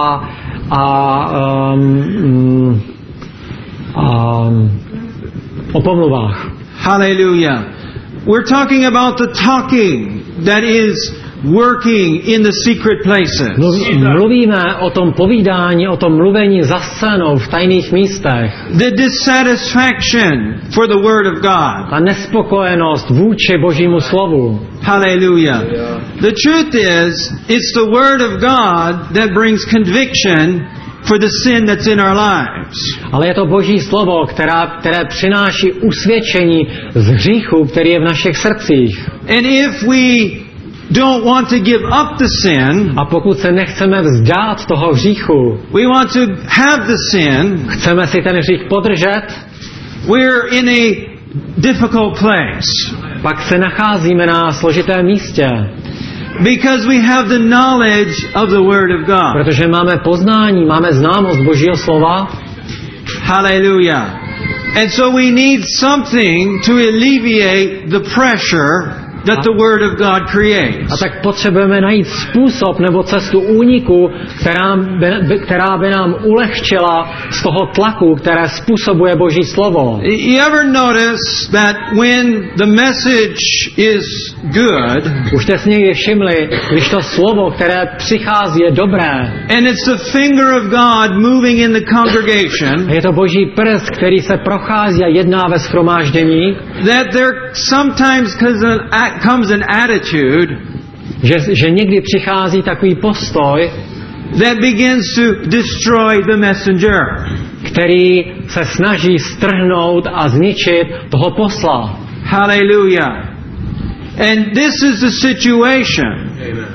Speaker 2: o pomluvách.
Speaker 1: Hallelujah. We're talking about the talking that is working in the secret places.
Speaker 2: Mluvíme o tom povídání, o tom mluvení za scénou v tajných místech.
Speaker 1: The dissatisfaction for the word of God.
Speaker 2: Ta nespokojenost vůči Božímu slovu.
Speaker 1: Hallelujah. The truth is, it's the word of God that brings conviction for the sin that's in our lives.
Speaker 2: Ale je to Boží slovo, které přináší usvědčení z hříchu, který je v našich srdcích.
Speaker 1: And if we don't want to give up the sin,
Speaker 2: a pokud se nechceme vzdát toho hříchu,
Speaker 1: we want to have the sin,
Speaker 2: chceme si ten hřích podržet,
Speaker 1: we're in a difficult place.
Speaker 2: Pak se nacházíme na složitém místě.
Speaker 1: Because we have the knowledge of the word of God.
Speaker 2: Protože máme poznání, máme známost Božího slova.
Speaker 1: Hallelujah. And so we need something to alleviate the pressure that the word of God creates.
Speaker 2: A tak potřebujeme najít způsob nebo cestu úniku, která by nám ulehčila z toho tlaku, které způsobuje Boží slovo.
Speaker 1: You ever notice that when the message is good,
Speaker 2: už jste si někdy všimli, když to slovo, které přichází, je dobré,
Speaker 1: and it's the finger of God moving in the congregation,
Speaker 2: je to Boží prst, který se prochází a jedná ve shromáždění,
Speaker 1: that there sometimes comes an attitude
Speaker 2: že někdy přichází takový postoj,
Speaker 1: that begins to destroy the messenger.
Speaker 2: který se snaží strhnout a zničit toho posla.
Speaker 1: Hallelujah. And this is the situation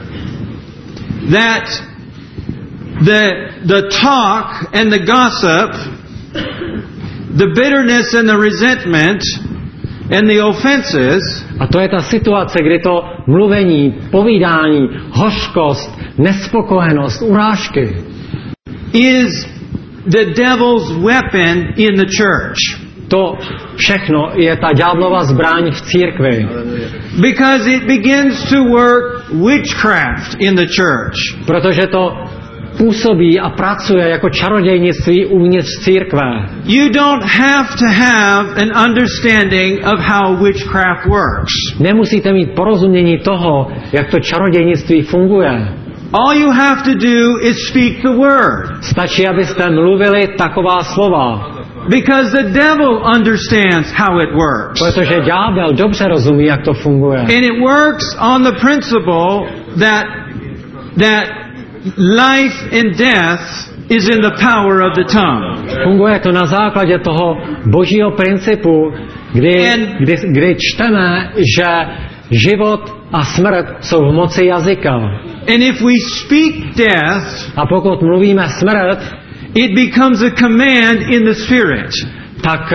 Speaker 1: that the talk and the gossip, the bitterness and the resentment and the offenses,
Speaker 2: A to je ta situace, kdy to mluvení, povídání, hořkost, nespokojenost, urážky
Speaker 1: is the devil's weapon in the church.
Speaker 2: to všechno je ta ďáblova zbraň v církvi.
Speaker 1: Because it begins to work witchcraft in the church.
Speaker 2: Protože to působí a pracuje jako čarodějnictví uvnitř církve.
Speaker 1: You don't have to have an understanding of how witchcraft works.
Speaker 2: Nemusíte mít porozumění toho, jak to čarodějnictví funguje.
Speaker 1: All you have to do is speak the word.
Speaker 2: Stačí, abyste mluvili taková slova.
Speaker 1: Because the devil understands how it works.
Speaker 2: Protože ďábel dobře rozumí, jak to funguje.
Speaker 1: And it works on the principle that life and death is in the power of the tongue.
Speaker 2: Funguje to na základě toho božího principu, kdy čteme, že život a smrt jsou v moci jazyka.
Speaker 1: And if we speak death,
Speaker 2: A pokud mluvíme smrt,
Speaker 1: it becomes a command in the spirit.
Speaker 2: tak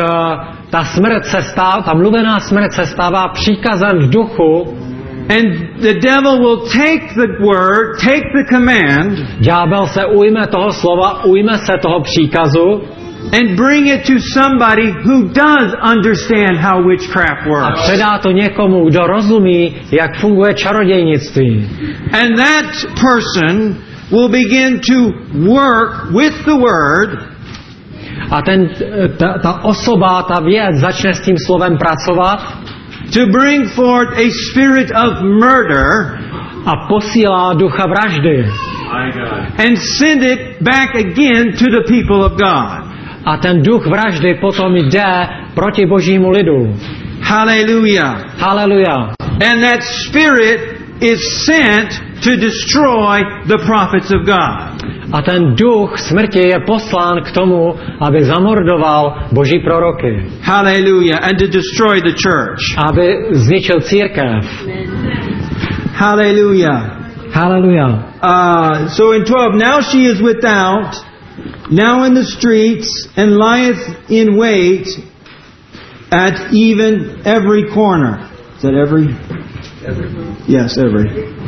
Speaker 2: ta mluvená smrt se stává příkazem v duchu.
Speaker 1: And the devil will take the word, take the command,
Speaker 2: Ďábel se ujme toho slova, ujme se toho příkazu
Speaker 1: and bring it to somebody who does understand how witchcraft
Speaker 2: a
Speaker 1: works.
Speaker 2: předá to někomu, kdo rozumí, jak funguje čarodějnictví.
Speaker 1: And that person will begin to work with the word
Speaker 2: A ta osoba, ta věc začne s tím slovem pracovat
Speaker 1: to bring forth a spirit of murder
Speaker 2: a posílá ducha vraždy.
Speaker 1: and send it back again to the people of God.
Speaker 2: A ten duch vraždy potom jde proti božímu lidu.
Speaker 1: Hallelujah.
Speaker 2: Haleluja.
Speaker 1: And that spirit is sent to destroy the prophets of God.
Speaker 2: A ten duch smrti je poslán k tomu, aby zamordoval boží proroky.
Speaker 1: Hallelujah. And to destroy the church.
Speaker 2: Aby zničil církev.
Speaker 1: Hallelujah.
Speaker 2: Haleluja.
Speaker 1: So in 12, now she is without, now in the streets, and lieth in wait at even every corner. Is that every? Yes, every.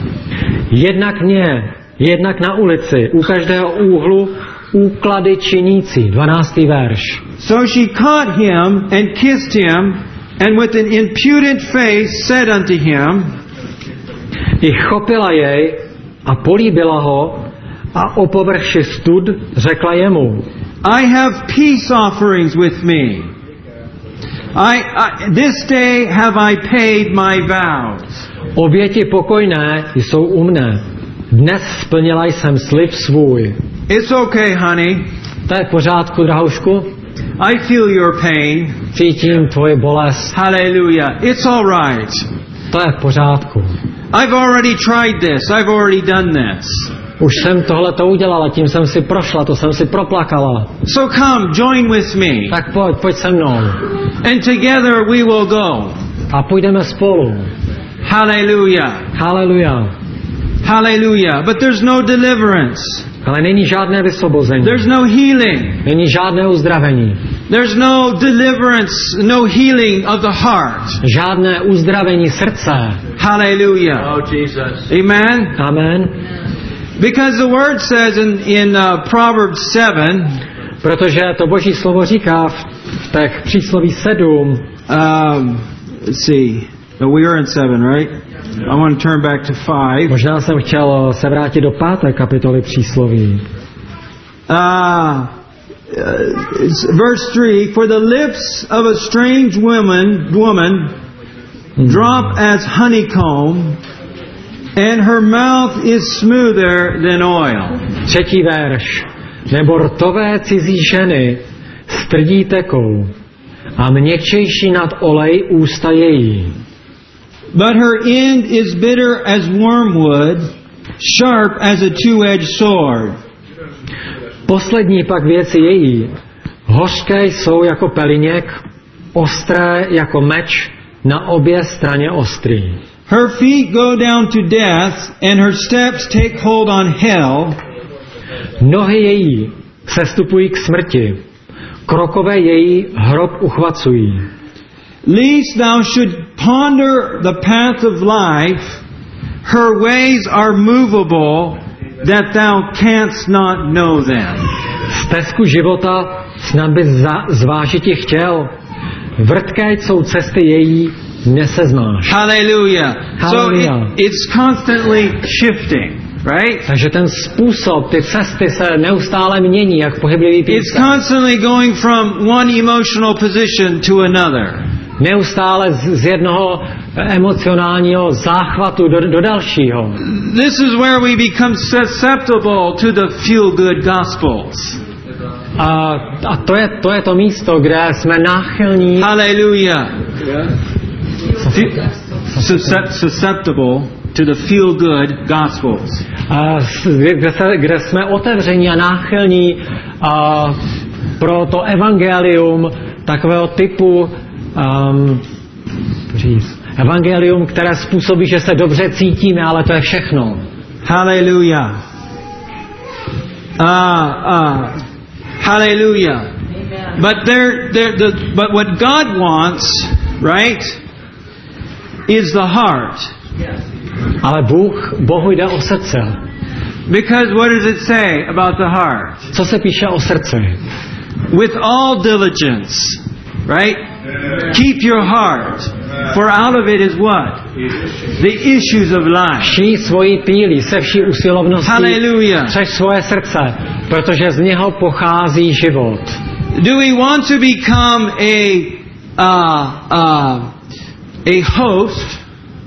Speaker 2: Jednak na ulici, u každého úhlu úklady činící. 12. verš.
Speaker 1: So she caught him and kissed him, and with an impudent face said unto him,
Speaker 2: I chopila jej a políbila ho a opovrši stud řekla jemu.
Speaker 1: I have peace offerings with me. This day have I paid my vows.
Speaker 2: Oběti pokojné jsou u mne. Dnes splnila jsem slib svůj.
Speaker 1: It's okay, honey.
Speaker 2: To je v pořádku, drahoušku?
Speaker 1: I feel your pain.
Speaker 2: Cítím tvoji bolest.
Speaker 1: Hallelujah. It's all right.
Speaker 2: To je v pořádku.
Speaker 1: I've already tried this. I've already done this.
Speaker 2: Už jsem tohleto udělala, tím jsem si prošla, to jsem si proplakala.
Speaker 1: So come, join with me.
Speaker 2: Tak pojď se mnou.
Speaker 1: And together we will go.
Speaker 2: A půjdeme spolu.
Speaker 1: Hallelujah.
Speaker 2: Haleluja.
Speaker 1: Hallelujah. But there's no deliverance.
Speaker 2: Ale není žádné vysvobození.
Speaker 1: There's no healing.
Speaker 2: Není žádné uzdravení.
Speaker 1: There's no deliverance, no healing of the heart.
Speaker 2: Žádné uzdravení srdce.
Speaker 1: Hallelujah.
Speaker 3: Oh, Jesus.
Speaker 1: Amen.
Speaker 2: Amen.
Speaker 1: Because the word says in Proverbs 7,
Speaker 2: Protože to boží slovo říká v těch přísloví 7.
Speaker 1: let's see. No, we are in 7, right? I want to turn back to 5.
Speaker 2: Možná jsem chtěl se vrátit do 5. kapitoly přísloví.
Speaker 1: Verse 3, for the lips of a strange woman drop as honeycomb, and her mouth is smoother than oil.
Speaker 2: 3. verš. Nebo rtové cizí ženy strdí tekou a měkčejší nad olej ústa její.
Speaker 1: but her end is bitter as wormwood, sharp as a two-edged sword.
Speaker 2: Poslední pak věci její. Hořké jsou jako peliněk, ostré jako meč, na obě straně ostrý.
Speaker 1: Her feet go down to death, and her steps take hold on hell.
Speaker 2: Nohy její sestupují k smrti, krokové její hrob uchvacují.
Speaker 1: Lest thou should ponder the path of life, her ways are movable, that thou canst not know them.
Speaker 2: Stezku života snad bys zvážiti chtěl. Vrtké jsou cesty její, neseznáš.
Speaker 1: Hallelujah.
Speaker 2: Hallelujah.
Speaker 1: So it's constantly shifting, right?
Speaker 2: Takže ten způsob, ty cesty se neustále mění, jak pohyblivý
Speaker 1: It's
Speaker 2: píseň.
Speaker 1: constantly going from one emotional position to another.
Speaker 2: Neustále z jednoho emocionálního záchvatu do dalšího.
Speaker 1: This is where we become susceptible to the feel-good gospels.
Speaker 2: A to je to místo, kde jsme náchylní.
Speaker 1: Hallelujah. Susceptible to the feel-good gospels.
Speaker 2: Kde jsme otevření a náchylní pro to evangelium takového typu evangelium, které způsobí, že se dobře cítíme, ale to je všechno.
Speaker 1: Hallelujah. Hallelujah. But what God wants, right, is the heart.
Speaker 2: Ale Bohu jde o srdce.
Speaker 1: Because what does it say about the heart?
Speaker 2: Co se píše o srdci?
Speaker 1: With all diligence, right? Keep your heart, for out of it is what? The issues of life.
Speaker 2: Vší svoji pílí, se vší usilovností třeš svoje srdce, protože z něho pochází život.
Speaker 1: Do we want to become a host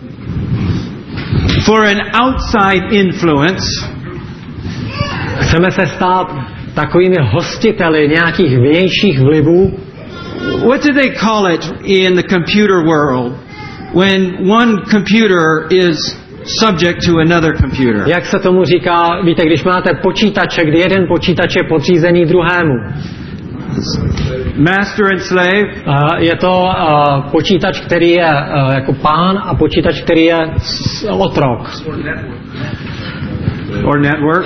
Speaker 1: for an outside influence?
Speaker 2: Chceme se stát takovými hostiteli nějakých vnějších vlivů?
Speaker 1: What do they call it in the computer world when one computer is subject to another computer?
Speaker 2: Jak se tomu říká, víte, když máte počítače, kdy jeden počítač je podřízený druhému?
Speaker 1: Master and slave?
Speaker 2: Je to počítač, který je jako pán, a počítač, který je otrok.
Speaker 1: Or network?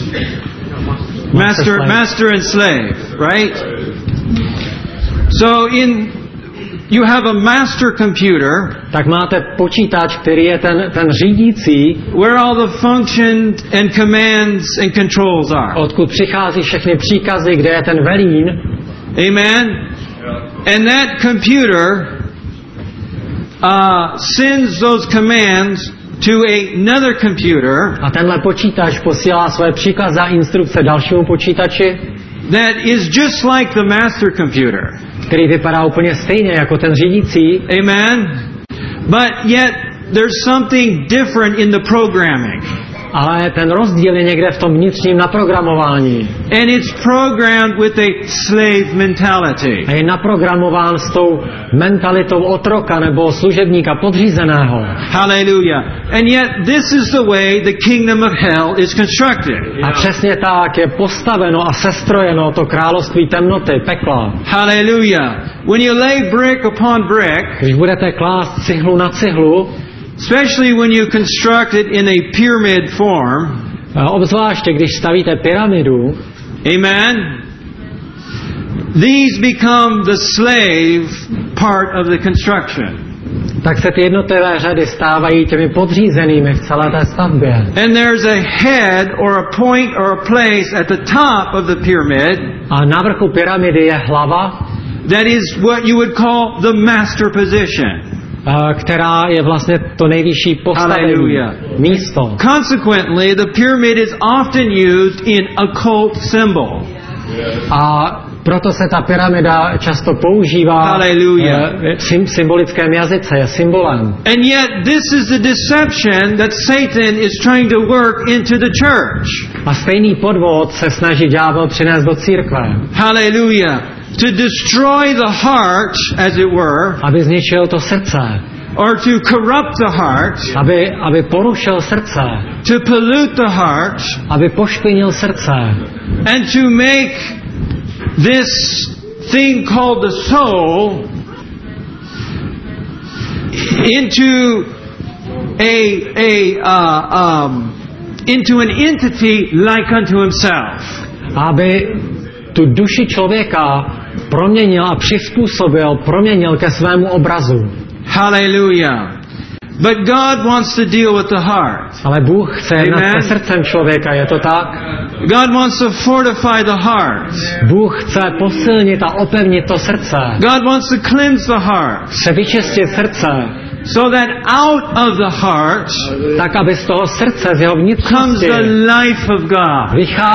Speaker 1: Master and slave, right? So you have a master computer.
Speaker 2: Tak máte počítač, který je ten řídící,
Speaker 1: where all the functions and commands and controls are.
Speaker 2: Odkud přichází všechny příkazy, kde je ten velín.
Speaker 1: Amen. And that computer sends those commands to another computer.
Speaker 2: A tenhle počítač posílá své příkazy a instrukce dalšímu počítači.
Speaker 1: That is just like the master computer.
Speaker 2: Který vypadá úplně stejně jako ten řídící.
Speaker 1: Amen. But yet there's something different in the programming.
Speaker 2: Ale ten rozdíl je někde v tom vnitřním naprogramování.
Speaker 1: And it's programmed with a slave mentality.
Speaker 2: A je naprogramován s tou mentalitou otroka nebo služebníka podřízeného.
Speaker 1: Hallelujah. And yet this is the way the kingdom of hell is constructed.
Speaker 2: A přesně tak je postaveno a sestrojeno to království temnoty, pekla.
Speaker 1: Hallelujah. When you lay brick upon brick,
Speaker 2: když budete klást cihlu na cihlu,
Speaker 1: especially when you construct it in a pyramid form,
Speaker 2: obzvláště když stavíte pyramidu,
Speaker 1: amen, these become the slave part of the construction.
Speaker 2: Tak se ty jednotlivé řady stávají těmi podřízenými v celé té stavbě.
Speaker 1: And there's a head or a point or a place at the top of the pyramid.
Speaker 2: A na vrchu pyramidy je hlava.
Speaker 1: That is what you would call the master position.
Speaker 2: Která je vlastně to nejvyšší postavení, místo.
Speaker 1: Consequently, the pyramid is often used in occult symbol.
Speaker 2: A proto se ta pyramida často používá v symbolickém jazyce, je symbolem.
Speaker 1: And yet this is the deception that Satan is trying to work into the church.
Speaker 2: A stejný podvod se snaží ďábel přinést do církve.
Speaker 1: Hallelujah. To destroy the heart, as it were,
Speaker 2: aby zničil to srdce.
Speaker 1: or to corrupt the heart,
Speaker 2: aby porušil srdce,
Speaker 1: to pollute the heart,
Speaker 2: aby pošpinil srdce
Speaker 1: and to make this thing called the soul into into an entity like unto himself.
Speaker 2: Aby tu duši člověka proměnil a proměnil ke svému obrazu.
Speaker 1: Hallelujah. But God wants to deal with the heart.
Speaker 2: Ale Bůh chce jednat se srdcem člověka, je to tak?
Speaker 1: God wants to fortify the heart.
Speaker 2: Bůh chce posilnit a opevnit to srdce.
Speaker 1: God wants to cleanse the heart.
Speaker 2: Chce vyčistit srdce.
Speaker 1: So that out of the heart
Speaker 2: tak, aby z toho srdce, z jeho
Speaker 1: comes
Speaker 2: vnitřnosti
Speaker 1: the life of God.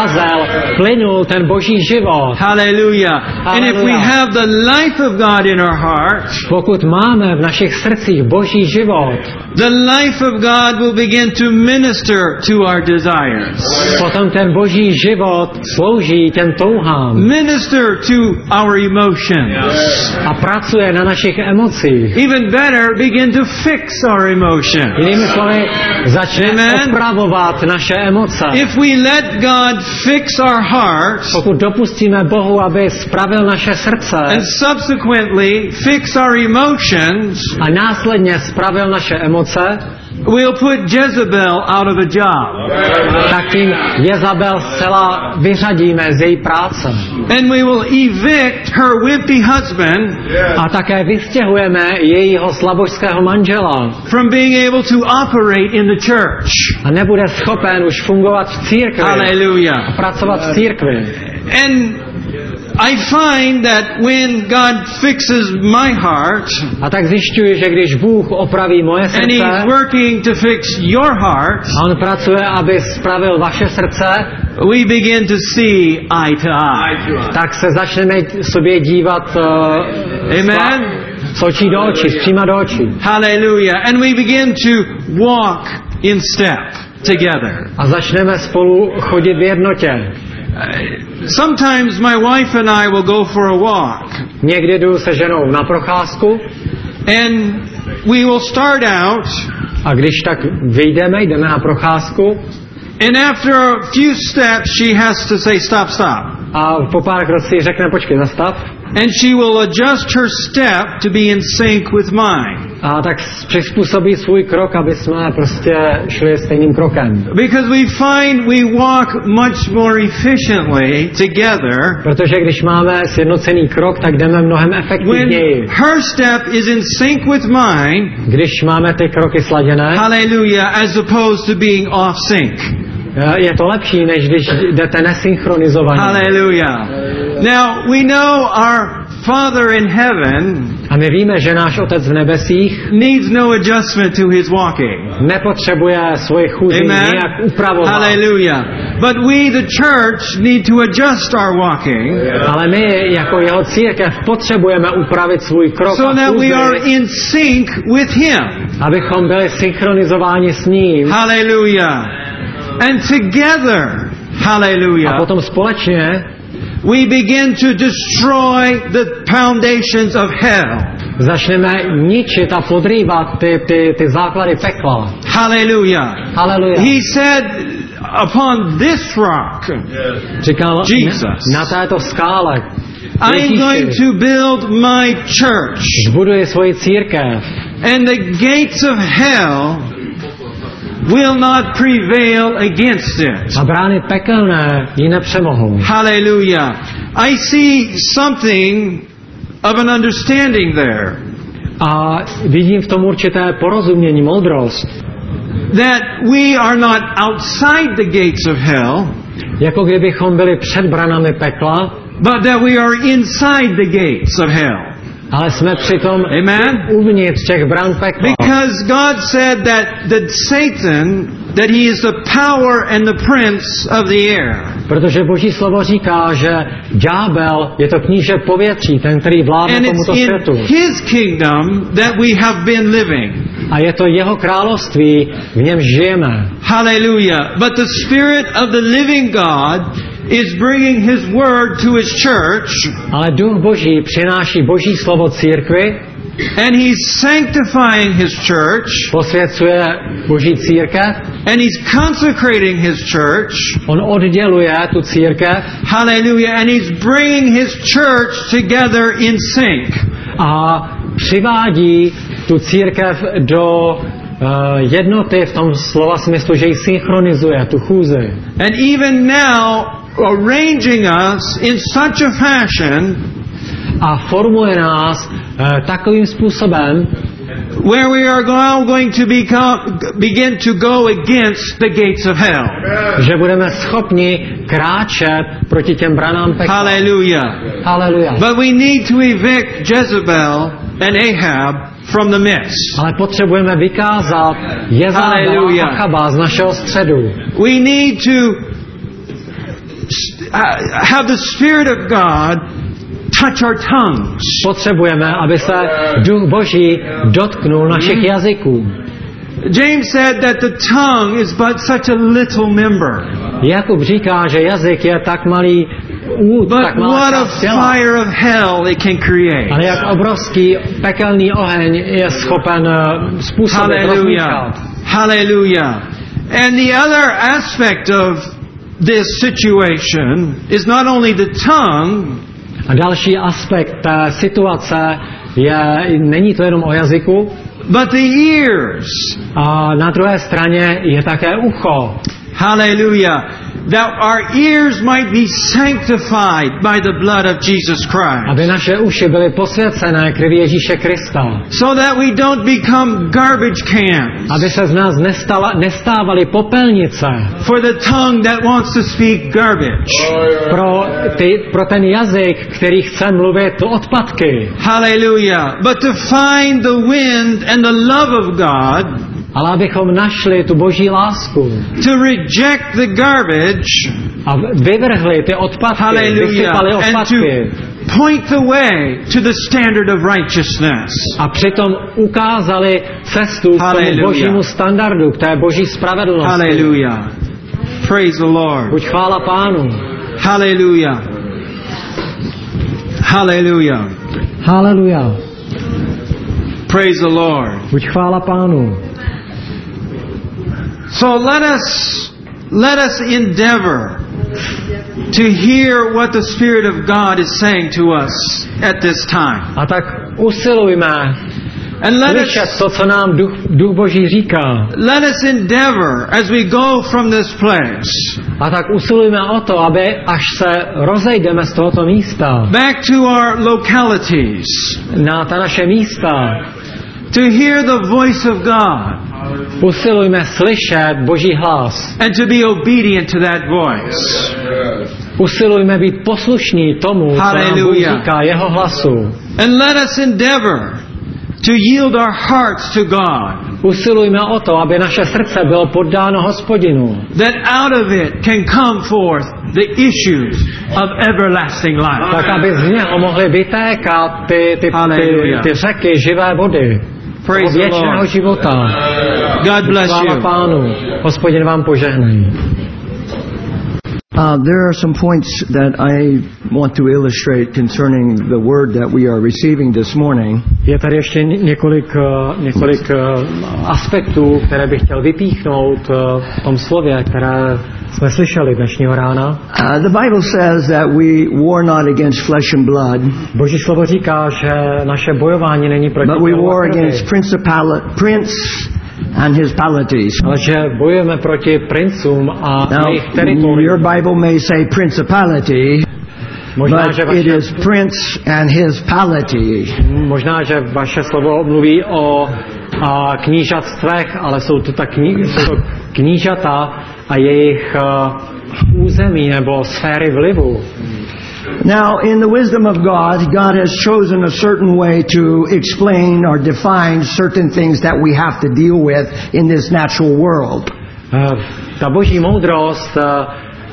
Speaker 2: plynul ten boží život.
Speaker 1: Hallelujah. And if we have the life of God in our heart,
Speaker 2: pokud máme v našich srdcích boží život,
Speaker 1: the life of God will begin to minister to our desires.
Speaker 2: Potom ten boží život slouží těm touhám.
Speaker 1: Minister to our emotions.
Speaker 2: A pracuje na našich emocích.
Speaker 1: Even better, begin to fix our emotions.
Speaker 2: Jinými slovy, začne opravovat naše emoce.
Speaker 1: If we let God fix our hearts,
Speaker 2: pokud dopustíme Bohu, aby spravil naše srdce,
Speaker 1: and subsequently fix our emotions,
Speaker 2: a následně spravil naše emoce,
Speaker 1: we'll put Jezebel out of a job.
Speaker 2: Tak tím Jezabel zcela vyřadíme z její práce.
Speaker 1: And we will evict her wimpy husband.
Speaker 2: A také vystěhujeme jejího slabožského manžela.
Speaker 1: From being able to operate in the church.
Speaker 2: A nebude schopen už fungovat v církvi.
Speaker 1: Hallelujah.
Speaker 2: A pracovat v církvi.
Speaker 1: And I find that when God fixes my heart,
Speaker 2: a tak zjišťuji, že když Bůh opraví moje srdce,
Speaker 1: and He's working to fix your heart,
Speaker 2: a on pracuje, aby spravil vaše srdce,
Speaker 1: we begin to see eye to eye.
Speaker 2: Tak se začneme sobě dívat
Speaker 1: Amen.
Speaker 2: Z očí do očí, zpříma do očí.
Speaker 1: Hallelujah. And we begin to walk in step together.
Speaker 2: A začneme spolu chodit v jednotě.
Speaker 1: Sometimes my wife and I will go for a walk.
Speaker 2: Někdy jdu se ženou na procházku.
Speaker 1: And we will start out.
Speaker 2: A když tak jdeme na procházku.
Speaker 1: And after a few steps she has to say stop, stop.
Speaker 2: A po pár krocích řekne počkej, zastav.
Speaker 1: And she will adjust her step to be in sync with mine.
Speaker 2: A tak přizpůsobí svůj krok, aby jsme prostě šli stejným krokem.
Speaker 1: Because we find we walk much more efficiently together.
Speaker 2: Protože když máme sjednocený krok, tak jdeme mnohem efektivněji.
Speaker 1: When her step is in sync with mine. Když
Speaker 2: máme ty kroky sladěné.
Speaker 1: Hallelujah, as opposed to being off sync.
Speaker 2: Je to lepší, než když jdete nesynchronizovaně.
Speaker 1: Hallelujah. Now we know our Father in heaven.
Speaker 2: A my víme, že náš Otec v nebesích
Speaker 1: needs no adjustment to his walking.
Speaker 2: Nepotřebuje svoje chůzení nějak upravovat.
Speaker 1: Hallelujah. But we, the church, need to adjust our walking.
Speaker 2: Ale my jako jeho církev potřebujeme upravit svůj krok.
Speaker 1: So that we are in sync with him.
Speaker 2: Abychom byli synchronizováni s ním.
Speaker 1: Hallelujah. And together, hallelujah.
Speaker 2: A potom společně
Speaker 1: we begin to destroy the foundations of hell.
Speaker 2: Začneme ničit a podrývat ty základy pekla.
Speaker 1: Hallelujah.
Speaker 2: Hallelujah.
Speaker 1: He said, upon this rock,
Speaker 2: říkal,
Speaker 1: Jesus,
Speaker 2: na této skále,
Speaker 1: I'm going to build my church.
Speaker 2: Zbuduji svoji církev.
Speaker 1: And the gates of hell will not prevail against it.
Speaker 2: A brány pekelné ji nepřemohou.
Speaker 1: Hallelujah. I see something of an understanding there.
Speaker 2: A vidím v tom určité porozumění, moudrost.
Speaker 1: That we are not outside the gates of hell.
Speaker 2: Jako kdybychom byli před branami pekla.
Speaker 1: But that we are inside the gates of hell.
Speaker 2: Ale jsme přitom uvnitř těch bran pekla.
Speaker 1: Because God said that Satan, that he is the power and the prince of the air.
Speaker 2: Protože Boží slovo říká, že ďábel je to kníže povětří, ten, který vládne tomuto světu.
Speaker 1: And it's in his kingdom that we have been living.
Speaker 2: A je to jeho království, v němž žijeme.
Speaker 1: Hallelujah. But the Spirit of the living God is bringing his word to his church.
Speaker 2: Ale Duch Boží přináší Boží slovo církvi.
Speaker 1: And He's sanctifying His church.
Speaker 2: Posvěcuje Boží církev.
Speaker 1: And He's consecrating His church.
Speaker 2: On odděluje tu církev.
Speaker 1: Hallelujah. And He's bringing His church together in sync.
Speaker 2: A přivádí tu církev do jednoty v tom slova smyslu, že ji synchronizuje, tu chůzi.
Speaker 1: And even now, arranging us in such a fashion
Speaker 2: a formuje nás takovým způsobem,
Speaker 1: where we are going to begin to go against the gates of hell.
Speaker 2: Že budeme schopni kráčet proti těm branám pekla.
Speaker 1: Hallelujah.
Speaker 2: Hallelujah.
Speaker 1: But we need to evict Jezebel and Ahab from the midst.
Speaker 2: Ale potřebujeme vykázat Jezabela a Achaba z našeho středu.
Speaker 1: We need to have the Spirit of God touch our tongues.
Speaker 2: Potřebujeme, aby se Duch Boží dotknul našich jazyků.
Speaker 1: James said that the tongue is but such a little member.
Speaker 2: Jakub říká, že jazyk je tak malý
Speaker 1: tak what a fire of hell it can create.
Speaker 2: Ale jak obrovský pekelný oheň je schopen způsobit rozmíchat.
Speaker 1: Hallelujah. And the other aspect of this situation is not only the tongue.
Speaker 2: A další aspekt té situace není to jenom o jazyku,
Speaker 1: but the ears.
Speaker 2: A na druhé straně je také ucho.
Speaker 1: Hallelujah. That our ears might be sanctified by the blood of Jesus Christ.
Speaker 2: Aby naše uši byly posvěcené krví Ježíše Krista.
Speaker 1: So that we don't become garbage cans.
Speaker 2: Aby se z nás nestávaly popelnice.
Speaker 1: For the tongue that wants to speak garbage.
Speaker 2: Pro ten jazyk, který chce mluvit odpadky.
Speaker 1: Hallelujah. But to find the wind and the love of God.
Speaker 2: Ale abychom našli tu Boží lásku.
Speaker 1: To reject the garbage.
Speaker 2: A vyvrhli ty odpadky, vysypali odpadky.
Speaker 1: And to point the way to the standard of righteousness.
Speaker 2: A přitom ukázali cestu k tomu Božímu standardu, k té Boží spravedlnosti.
Speaker 1: Hallelujah. Praise the Lord.
Speaker 2: Buď chvála Pánu.
Speaker 1: Hallelujah. Hallelujah.
Speaker 2: Hallelujah.
Speaker 1: Praise the Lord.
Speaker 2: Buď chvála Pánu.
Speaker 1: So let us endeavor to hear what the Spirit of God is saying to us at this time.
Speaker 2: A tak usilujme slyšet to, co nám Duch Boží říká.
Speaker 1: Let us endeavor as we go from this place.
Speaker 2: A tak usilujme o to, aby až se rozejdeme z tohoto místa.
Speaker 1: Back to our localities.
Speaker 2: Na ta naše místa.
Speaker 1: To hear the voice of God.
Speaker 2: Usilujme slyšet Boží hlas.
Speaker 1: And to be obedient to that voice.
Speaker 2: Usilujme být poslušní tomu, co nám Bůh říká, jeho hlasu.
Speaker 1: And let us endeavor to yield our hearts to God.
Speaker 2: Usilujme o to, aby naše srdce bylo poddáno Hospodinu.
Speaker 1: That out of it can come forth the issues of everlasting life.
Speaker 2: Tak aby z něho mohly vytékat ty řeky živé vody. Věčného života.
Speaker 1: God bless you.
Speaker 2: Chvála Pánu. Hospodin vám požehnej.
Speaker 4: There are some points that I want to illustrate concerning the word that we are receiving this morning.
Speaker 2: Je tady ještě několik aspektů, které bych chtěl vypíchnout v tom slově, které jsme slyšeli dnešního rána.
Speaker 4: The Bible says that we war not against flesh and blood.
Speaker 2: Boží slovo říká, že naše bojování není proti
Speaker 4: but we war against prince and his palaces.
Speaker 2: Ale že bojujeme proti princům a jejich teritorium.
Speaker 4: Your Bible may say principality.
Speaker 2: Možná,
Speaker 4: but it is prince and his palate.
Speaker 2: Možná, že vaše slovo mluví o knížatstvech, ale jsou to knížata a jejich území nebo sféry vlivu.
Speaker 4: Now, in the wisdom of God, God has chosen a certain way to explain or define certain things that we have to deal with in this natural world.
Speaker 2: Ta boží moudrost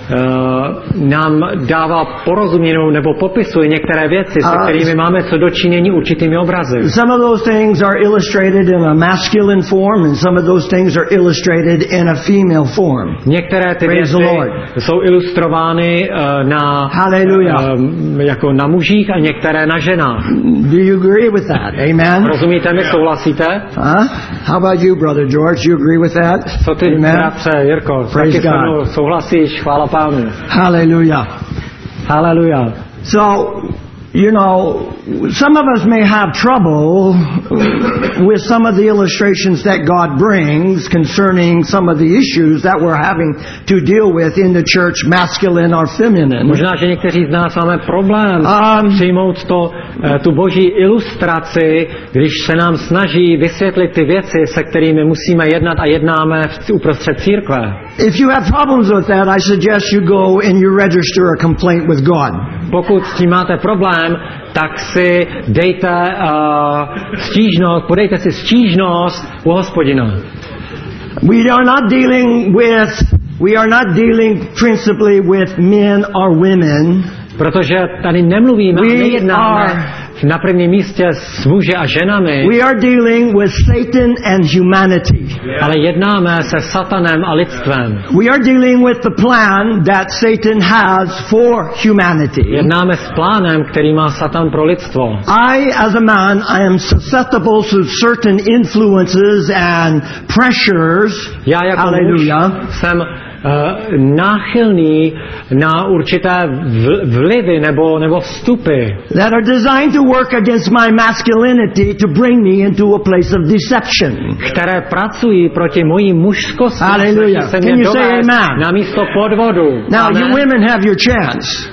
Speaker 2: nám dává porozuměnou nebo popisuje některé věci, se kterými máme co dočinění určitými obrazy.
Speaker 4: Some of those things are illustrated in a masculine form and some of those things are illustrated in a female form.
Speaker 2: Některé ty
Speaker 4: Praise
Speaker 2: věci
Speaker 4: the Lord.
Speaker 2: jsou ilustrovány na jako na mužích a některé na ženách.
Speaker 4: Do you agree with that? Amen.
Speaker 2: Rozumíte mi, souhlasíte?
Speaker 4: How about you, brother George? You agree with that?
Speaker 2: Co ty, bratře Jirko?
Speaker 4: Praise
Speaker 2: Taky
Speaker 4: God.
Speaker 2: se mnou souhlasíš? Chvála Pánu.
Speaker 4: Hallelujah.
Speaker 2: Hallelujah.
Speaker 4: So, you know, some of us may have trouble with some of the illustrations that God brings concerning some of the issues that we're having to deal with in the church, masculine or feminine.
Speaker 2: Možná, že někteří z nás máme problém přijmout tu boží ilustraci, když se nám snaží vysvětlit ty věci, se kterými musíme jednat a jednáme uprostřed církve.
Speaker 4: If you have problems with that, I suggest you go and you register a complaint with God.
Speaker 2: Pokud s tím máte problém, tak si dejte podejte si stížnost u Hospodina.
Speaker 4: We are not dealing principally with men or women.
Speaker 2: Protože tady nemluvíme a nejednáme na prvním místě s muži a ženami.
Speaker 4: We are dealing with Satan and humanity.
Speaker 2: Ale jednáme se satanem a lidstvem.
Speaker 4: We are dealing with the plan that Satan has for humanity.
Speaker 2: Jednáme s plánem, který má Satan pro lidstvo.
Speaker 4: As a man, I am susceptible to certain influences and pressures.
Speaker 2: Já jako muž jsem náchylný na určité vlivy nebo vstupy,
Speaker 4: that are designed to work against my masculinity to bring me into a place of deception.
Speaker 2: Které pracují proti mojí mužskosti.
Speaker 4: Hallelujah. Can you say amen?
Speaker 2: Na místo podvodu.
Speaker 4: Now
Speaker 2: Amen.
Speaker 4: you women have your chance.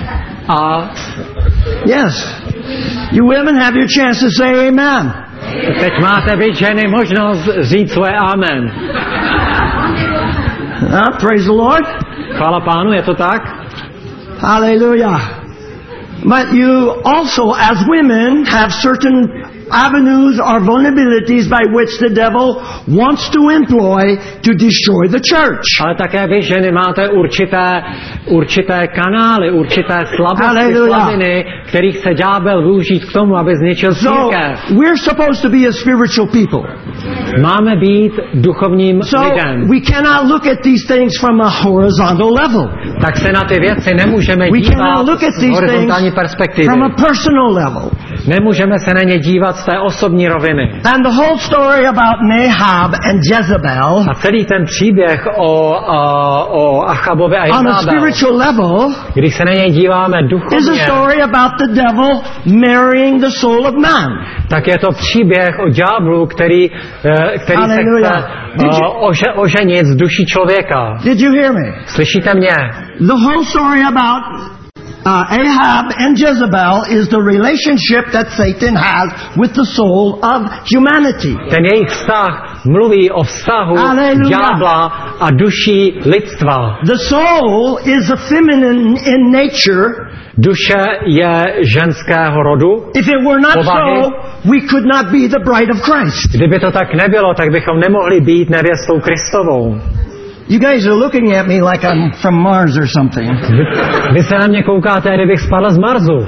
Speaker 4: Yes. You women have your chance to say amen.
Speaker 2: Teď máte vy ženy možnost říct své amen.
Speaker 4: Praise the Lord.
Speaker 2: Chvála Pánu, je to tak?
Speaker 4: Hallelujah. But you also, as women, have certain avenues or vulnerabilities by which the devil wants to employ to destroy the church.
Speaker 2: Ale také vy ženy máte určité kanály, určité slabosti, slabiny, kterých se ďábel využít k tomu, aby zničil církev.
Speaker 4: So, we're supposed to be a spiritual people.
Speaker 2: Máme být duchovním lidem.
Speaker 4: We cannot look at these things from a horizontal level.
Speaker 2: Tak se na ty věci nemůžeme dívat z horizontální perspektivy.
Speaker 4: From a personal level.
Speaker 2: Nemůžeme se na ně dívat z té osobní roviny.
Speaker 4: And the whole story about Ahab and Jezebel.
Speaker 2: A celý ten příběh o Achabovi a Jezabel.
Speaker 4: On a spiritual level.
Speaker 2: Když se na něj díváme duchovně.
Speaker 4: Is a story about the devil marrying the soul of man.
Speaker 2: Tak je to příběh o ďáblu, který se chce oženit z duší člověka.
Speaker 4: Did you hear me?
Speaker 2: Slyšíte mě?
Speaker 4: The whole story about Ahab and Jezebel is the relationship that Satan has with the soul of humanity.
Speaker 2: Ten jejich vztah mluví o vztahu ďábla a duší lidstva.
Speaker 4: The soul is a feminine in nature.
Speaker 2: Duše je ženského rodu.
Speaker 4: If it were not so, we could not be the bride of Christ.
Speaker 2: Kdyby to tak nebylo, tak bychom nemohli být nevěstou Kristovou.
Speaker 4: You guys are looking at me like I'm from Mars or something.
Speaker 2: Vy se na mě koukáte, kdybych spadl z Marsu.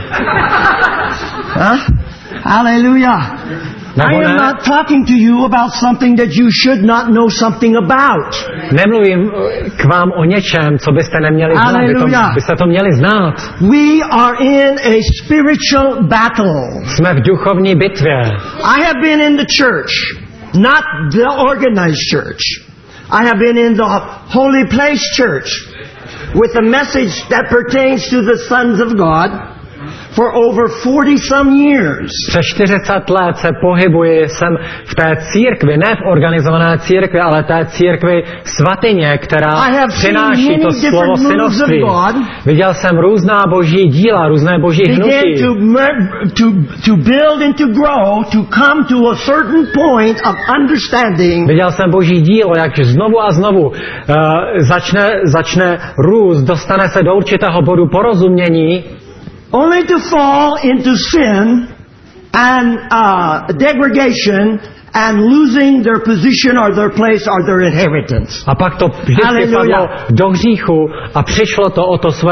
Speaker 4: Hallelujah. I am not talking to you about something that you should not know something about.
Speaker 2: Nemluvím k vám o něčem, co byste neměli znát. Byste to měli znát.
Speaker 4: We are in a spiritual battle.
Speaker 2: Jsme v duchovní bitvě.
Speaker 4: I have been in the church, not the organized church. I have been in the Holy Place Church with a message that pertains to the sons of God for over 40 some years.
Speaker 2: Přes 40 let se pohybuji jsem v té církvi, ne v organizované církvi, ale té církvi svatyně, která přináší to slovo synovství. Viděl jsem různá boží díla, různé boží hnutí.
Speaker 4: To build and to grow, to come to a certain point of understanding.
Speaker 2: Viděl jsem boží dílo, jak znovu a znovu začne růst, dostane se do určitého bodu porozumění.
Speaker 4: Only to fall into sin and degradation and losing their position or their place or their inheritance.
Speaker 2: A pak to vždycky padlo do hříchu a přišlo to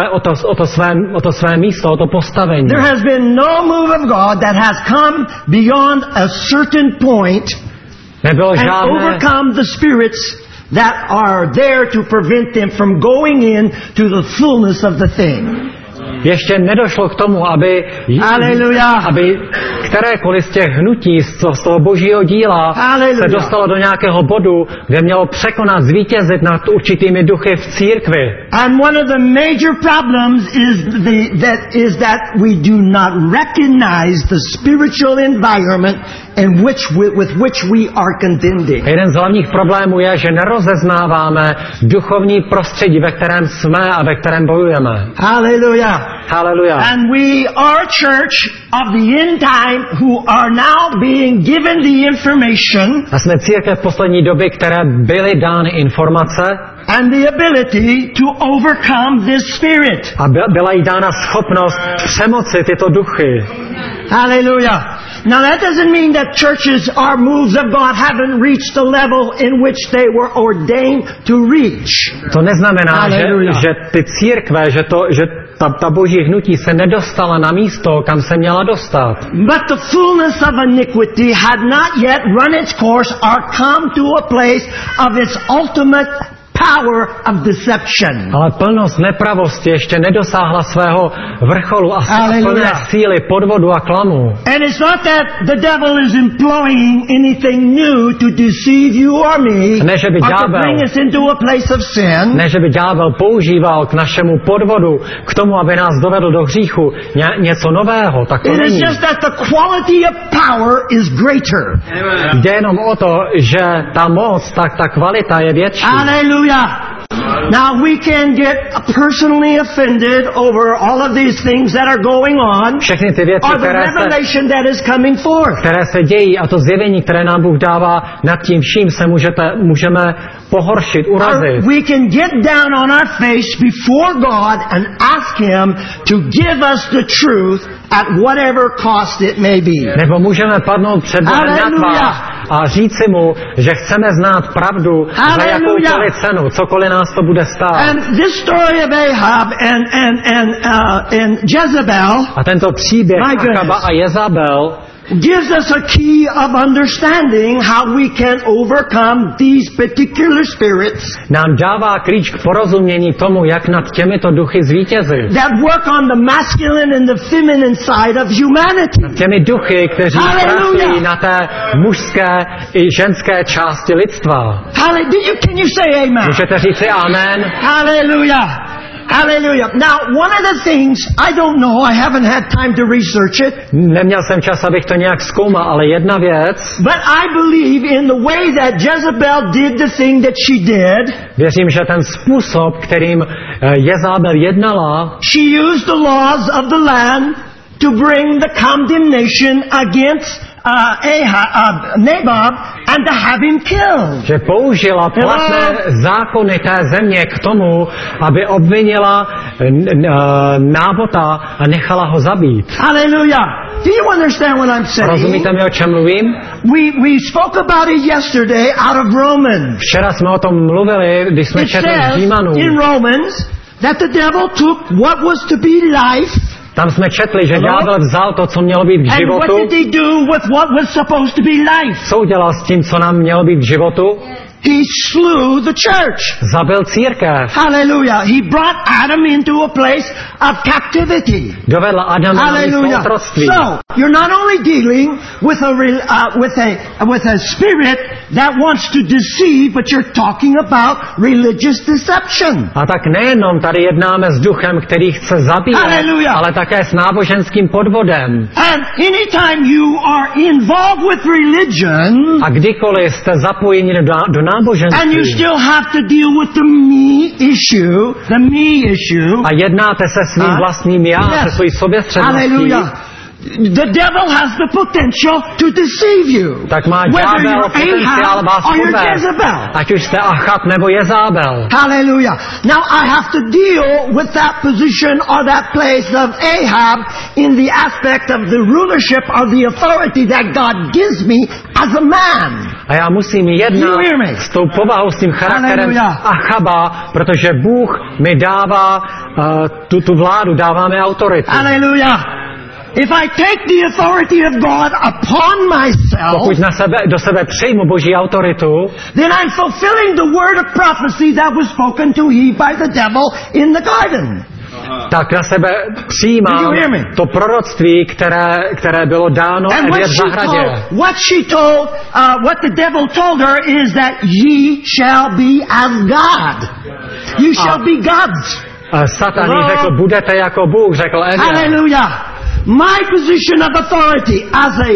Speaker 2: o to své místo, o to postavení.
Speaker 4: There has been no move of God that has come beyond a certain point and overcome the spirits that are there to prevent them from going in to the fullness of the thing.
Speaker 2: Ještě nedošlo k tomu, aby kterékoliv z těch hnutí z toho božího díla se dostalo do nějakého bodu, kde mělo překonat, zvítězit nad určitými duchy v církvi.
Speaker 4: And one of the major problems is that we do not recognize the spiritual environment with which we are contending.
Speaker 2: Jeden z hlavních problémů je, že nerozeznáváme duchovní prostředí, ve kterém jsme a ve kterém bojujeme.
Speaker 4: Hallelujah.
Speaker 2: Hallelujah.
Speaker 4: And we are a church of the end time who are now being given the information.
Speaker 2: A jsme církev v poslední době, které byly dány informace
Speaker 4: and the ability to overcome this spirit.
Speaker 2: A byla jí dána schopnost přemoci tyto duchy.
Speaker 4: Hallelujah. Now that doesn't mean that churches or moves of God haven't reached the level in which they were ordained to reach.
Speaker 2: To neznamená, že ty církve, že ta boží hnutí se nedostala na místo, kam se měla dostat.
Speaker 4: But the fullness of iniquity had not yet run its course or come to a place of its ultimate power of deception.
Speaker 2: Ale plnost nepravosti ještě nedosáhla svého vrcholu a plné síly podvodu a klamu.
Speaker 4: And it's not that the devil is employing anything new to deceive you or me, or to bring us into a place of sin.
Speaker 2: Ne, že by ďábel používal k našemu podvodu, k tomu, aby nás dovedl do hříchu něco nového, tak to není.
Speaker 4: It is just that the quality of power is greater.
Speaker 2: Jde jenom o to, že ta moc, ta kvalita je větší.
Speaker 4: Hallelujah. Now we can get personally offended over all of these things that are going on,
Speaker 2: všechny ty věci,
Speaker 4: or the revelation that is coming forth,
Speaker 2: které se dějí, a to zjevení, které nám Bůh dává, nad tím vším se můžeme pohoršit, urazit.
Speaker 4: We can get down on our face before God and ask Him to give us the truth at whatever cost it may be.
Speaker 2: Nebo můžeme padnout před Bohem na tvář a říci mu, že chceme znát pravdu za jakoukoliv cenu, cokoliv nás to bude stát.
Speaker 4: And this story of Ahab and Jezebel,
Speaker 2: a tento příběh Achaba a Jezabel
Speaker 4: gives us a key of understanding how we can overcome these particular spirits.
Speaker 2: Nám dává klíč k porozumění tomu, jak nad těmito duchy zvítězit.
Speaker 4: That work on the masculine and the feminine side of humanity.
Speaker 2: Nad těmi duchy, kteří pracují na té mužské i ženské části lidstva.
Speaker 4: Can you say amen?
Speaker 2: Můžete říci amen?
Speaker 4: Hallelujah. Hallelujah. Now, one of the things, I don't know, I haven't had time to research it.
Speaker 2: Neměl jsem čas, abych to nějak zkoumal, ale jedna věc.
Speaker 4: But I believe in the way that Jezebel did the thing that she did.
Speaker 2: Věřím, že ten způsob, kterým Jezabel jednala,
Speaker 4: she used the laws of the land to bring the condemnation against Nabal and to have him killed.
Speaker 2: Že použila platné zákony té země k tomu, aby obvinila Nábota a nechala ho zabít.
Speaker 4: Hallelujah. Do you understand what I'm saying?
Speaker 2: Rozumíte mi, o čem mluvím?
Speaker 4: We spoke about it yesterday out of Romans.
Speaker 2: Včera jsme o tom mluvili, když jsme četli z Římanů.
Speaker 4: In Romans that the devil took what was to be life.
Speaker 2: Tam jsme četli, že ďábel vzal to, co mělo být k životu.
Speaker 4: And what did he do with what was supposed to be life?
Speaker 2: Co udělal s tím, co nám mělo být k životu?
Speaker 4: He slew the church.
Speaker 2: Zabil církev.
Speaker 4: Hallelujah. He brought Adam into a place of captivity.
Speaker 2: Dovedl Adama na místo otroctví.
Speaker 4: So, you're not only dealing with a spirit that wants to deceive, but you're talking about religious deception.
Speaker 2: A tak nejenom tady jednáme s duchem, který chce zabíjet, ale také s náboženským podvodem.
Speaker 4: And anytime you are involved with religion,
Speaker 2: a kdykoliv jste zapojeni do náboženství,
Speaker 4: and you still have to deal with the me issue,
Speaker 2: a jednáte se svým vlastním já, se svojí soběstředností,
Speaker 4: the devil has the potential to deceive you.
Speaker 2: tak má
Speaker 4: Whether
Speaker 2: ďábel
Speaker 4: you're
Speaker 2: potenciál
Speaker 4: Ahab
Speaker 2: vás
Speaker 4: or you're
Speaker 2: podvést.
Speaker 4: Jezebel.
Speaker 2: Ať už jste Achab nebo Jezabel.
Speaker 4: Hallelujah. Now I have to deal with that position or that place of Ahab in the aspect of the rulership or the authority that God gives me as a man.
Speaker 2: A já musím jednat
Speaker 4: You hear me?
Speaker 2: s tou povahou, s tím charakterem
Speaker 4: Hallelujah.
Speaker 2: Achaba, protože Bůh mi dává tu vládu, dává mi autoritu.
Speaker 4: Hallelujah. If I take the authority of God upon myself,
Speaker 2: Pokud do sebe přijmu Boží autoritu,
Speaker 4: then I'm fulfilling the word of prophecy that was spoken to Eve by the devil in the garden.
Speaker 2: tak na sebe přijímám
Speaker 4: Did you hear me?
Speaker 2: to proroctví, které bylo dáno
Speaker 4: And
Speaker 2: Evě v zahradě.
Speaker 4: what the devil told her is that ye shall be as God. You shall be gods.
Speaker 2: Satan jí řekl, budete jako Bůh, řekl Evě.
Speaker 4: Hallelujah. My position of authority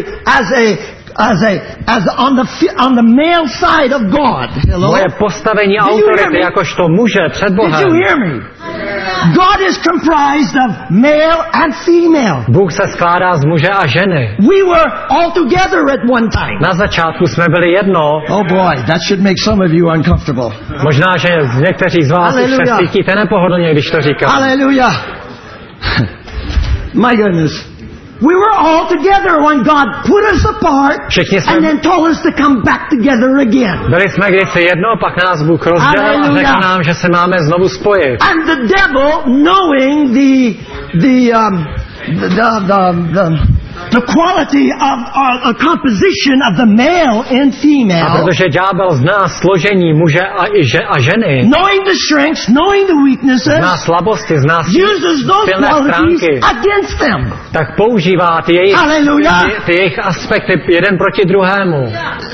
Speaker 4: on the male side of God. Hello?
Speaker 2: Moje postavení
Speaker 4: Did you hear
Speaker 2: autority
Speaker 4: me?
Speaker 2: jakožto muže před
Speaker 4: Did you
Speaker 2: Bohem.
Speaker 4: hear me? God is comprised of male and female.
Speaker 2: Bůh se skládá z muže a ženy.
Speaker 4: We were all together at one time.
Speaker 2: Na začátku jsme byli jedno.
Speaker 4: Oh boy, that should make some of you uncomfortable.
Speaker 2: Možná, že někteří z vás už se
Speaker 4: Hallelujah.
Speaker 2: cítíte nepohodlně, když to říkám.
Speaker 4: Hallelujah. My goodness. We were all together when God put us apart and then told us to come back together again.
Speaker 2: Byli jsme kdysi jedno, pak nás Bůh rozdělil a řekl nám, že se máme znovu spojit.
Speaker 4: And the devil, knowing the quality of a composition of the male and female,
Speaker 2: A protože ďábel zná složení muže a ženy,
Speaker 4: knowing the strengths, knowing the weaknesses,
Speaker 2: zná slabosti, zná
Speaker 4: uses those
Speaker 2: silné
Speaker 4: qualities
Speaker 2: stránky,
Speaker 4: against them.
Speaker 2: tak používá ty jejich aspekty jeden proti druhému.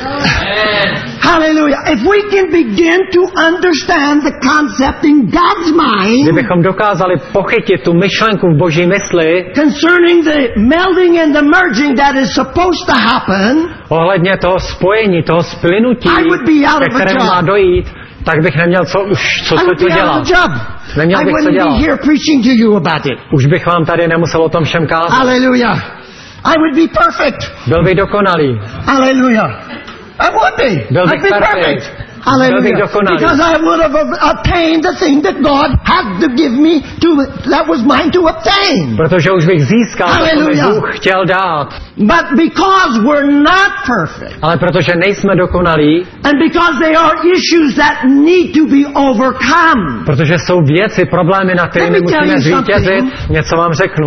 Speaker 4: Hallelujah. If we can begin to understand the concept in God's mind
Speaker 2: Kdybychom dokázali pochytit tu myšlenku v Boží mysli
Speaker 4: concerning the melding and the merging that is supposed to happen,
Speaker 2: ohledně toho spojení, toho splynutí,
Speaker 4: I would be out
Speaker 2: ke
Speaker 4: of a
Speaker 2: kterému
Speaker 4: job.
Speaker 2: má dojít, tak bych neměl co
Speaker 4: I would be out
Speaker 2: dělat.
Speaker 4: of a job.
Speaker 2: Neměl
Speaker 4: I
Speaker 2: bych co
Speaker 4: wouldn't
Speaker 2: dělat.
Speaker 4: be here preaching to you about it.
Speaker 2: Už bych vám tady nemusel o tom všem kázat.
Speaker 4: Hallelujah. I would be perfect.
Speaker 2: Byl bych dokonalý.
Speaker 4: Hallelujah. I would be.
Speaker 2: Byl
Speaker 4: I'd
Speaker 2: bych
Speaker 4: be
Speaker 2: perfect.
Speaker 4: perfect. Hallelujah.
Speaker 2: dokonalý.
Speaker 4: Because I would have obtained the thing that God had to give me that was mine to obtain.
Speaker 2: Protože už bych získal to, co mi
Speaker 4: Hallelujah.
Speaker 2: Bůh chtěl dát.
Speaker 4: But because we're not perfect,
Speaker 2: Ale protože nejsme dokonalí,
Speaker 4: and because they are issues that need to be overcome,
Speaker 2: protože jsou věci, problémy, na kterými
Speaker 4: Let me tell
Speaker 2: musíme
Speaker 4: you
Speaker 2: zvítězit,
Speaker 4: something.
Speaker 2: něco vám řeknu.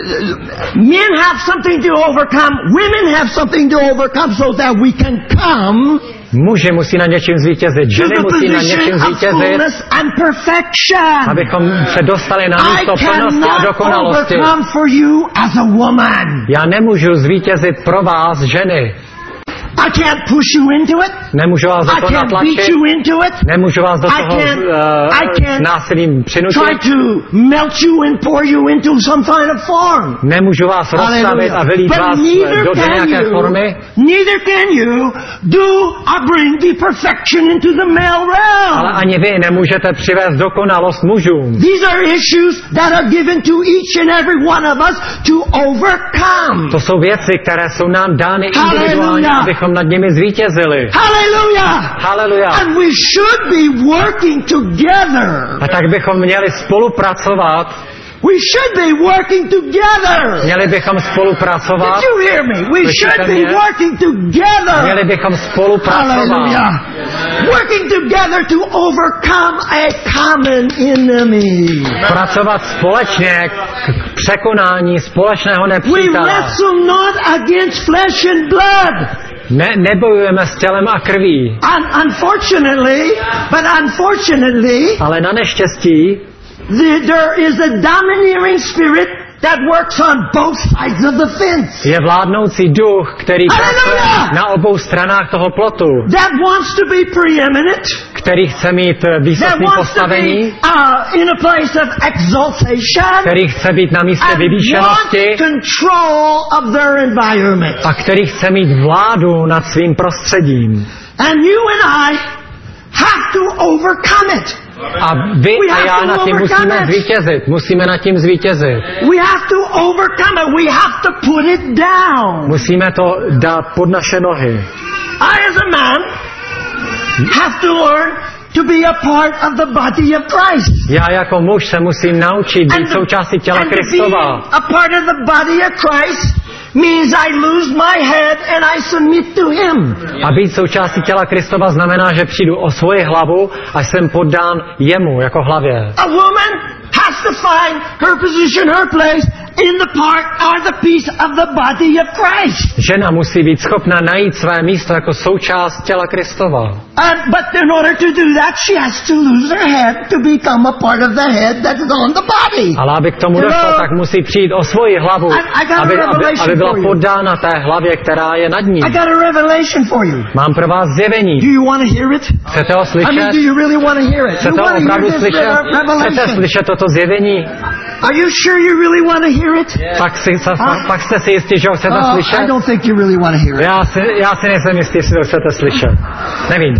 Speaker 4: men have something to overcome, women have something to overcome so that we can come
Speaker 2: Muži musí na něčím zvítězit,
Speaker 4: to
Speaker 2: ženy
Speaker 4: the
Speaker 2: musí na něčím
Speaker 4: position of
Speaker 2: zvítězit,
Speaker 4: fullness and perfection.
Speaker 2: abychom se dostali na
Speaker 4: I
Speaker 2: místo plnosti a
Speaker 4: cannot
Speaker 2: dokonalosti.
Speaker 4: overcome for you as a woman.
Speaker 2: Já nemůžu zvítězit pro vás, ženy.
Speaker 4: I can't push you into it.
Speaker 2: Nemůžu vás do
Speaker 4: I
Speaker 2: toho
Speaker 4: can't beat
Speaker 2: natlačit.
Speaker 4: you into it.
Speaker 2: Nemůžu vás do
Speaker 4: I
Speaker 2: toho
Speaker 4: can't
Speaker 2: násilím přinutit.
Speaker 4: try to melt you and pour you into some kind of form.
Speaker 2: Nemůžu vás rozstavit a vylít
Speaker 4: But
Speaker 2: vás do nějaké formy.
Speaker 4: neither can you do or bring the perfection into the male realm.
Speaker 2: Ale ani vy nemůžete přivést dokonalost mužům.
Speaker 4: These are issues that are given to each and every one of us to overcome.
Speaker 2: To jsou věci, které jsou nám dány individuálně,
Speaker 4: Hallelujah.
Speaker 2: abychom nad nimi zvítězili.
Speaker 4: Hallelujah.
Speaker 2: Haleluja.
Speaker 4: And we should be working together.
Speaker 2: A tak bychom měli spolupracovat.
Speaker 4: We should be working together.
Speaker 2: Měli bychom spolupracovat.
Speaker 4: Did you hear me? We should be working together.
Speaker 2: Měli bychom spolupracovat.
Speaker 4: Hallelujah. Working together to overcome a common enemy.
Speaker 2: Pracovat společně k překonání společného
Speaker 4: We
Speaker 2: nepřítele.
Speaker 4: wrestle not against flesh and blood.
Speaker 2: Nebojujeme s tělem a krví.
Speaker 4: Unfortunately,
Speaker 2: Ale na neštěstí
Speaker 4: there is a domineering spirit that works on both sides of the fence.
Speaker 2: je vládnoucí duch, který pracuje
Speaker 4: Hallelujah.
Speaker 2: na obou stranách toho plotu,
Speaker 4: That wants to be preeminent.
Speaker 2: který chce mít
Speaker 4: That
Speaker 2: výsostné
Speaker 4: wants to be
Speaker 2: postavení,
Speaker 4: in a place of exaltation.
Speaker 2: který chce být na místě
Speaker 4: And
Speaker 2: vyvýšenosti
Speaker 4: want control of their environment.
Speaker 2: a který chce mít vládu nad svým prostředím.
Speaker 4: And you and I have to overcome it.
Speaker 2: A vy a já nad tím musíme zvítězit. Musíme nad tím zvítězit.
Speaker 4: We have to overcome it. We have to put it down.
Speaker 2: Musíme to dát pod naše nohy.
Speaker 4: I as a man have to learn to be a part of the body of Christ.
Speaker 2: Já jako muž se musím naučit být součástí těla Kristova.
Speaker 4: A part of the body of Christ means I lose my head and I submit to him.
Speaker 2: A být součástí těla Kristova znamená, že přijdu o svoji hlavu a jsem poddán jemu jako hlavě.
Speaker 4: A woman has to find her position, her place in the part or the piece of the body of Christ.
Speaker 2: Žena musí být schopna najít své místo jako součást těla Kristova.
Speaker 4: But in order to do that, she has to lose her head to become a part of the head that is on the body.
Speaker 2: Ale aby k tomu došlo, tak musí přijít o svoji hlavu, aby byla poddána té hlavě, která je nad ní.
Speaker 4: I got a revelation for you.
Speaker 2: Mám pro vás zjevení.
Speaker 4: Do you want to hear it?
Speaker 2: Chcete ho slyšet?
Speaker 4: I mean, do you really want to hear it?
Speaker 2: Chcete ho opravdu slyšet? Chcete slyšet toto zjevení?
Speaker 4: Are you sure you really want to hear it?
Speaker 2: Pak jste si jistí, že ho chcete slyšet?
Speaker 4: I don't think you really want to hear it.
Speaker 2: Já si nejsem jistý, jestli to chcete slyšet. Nevím.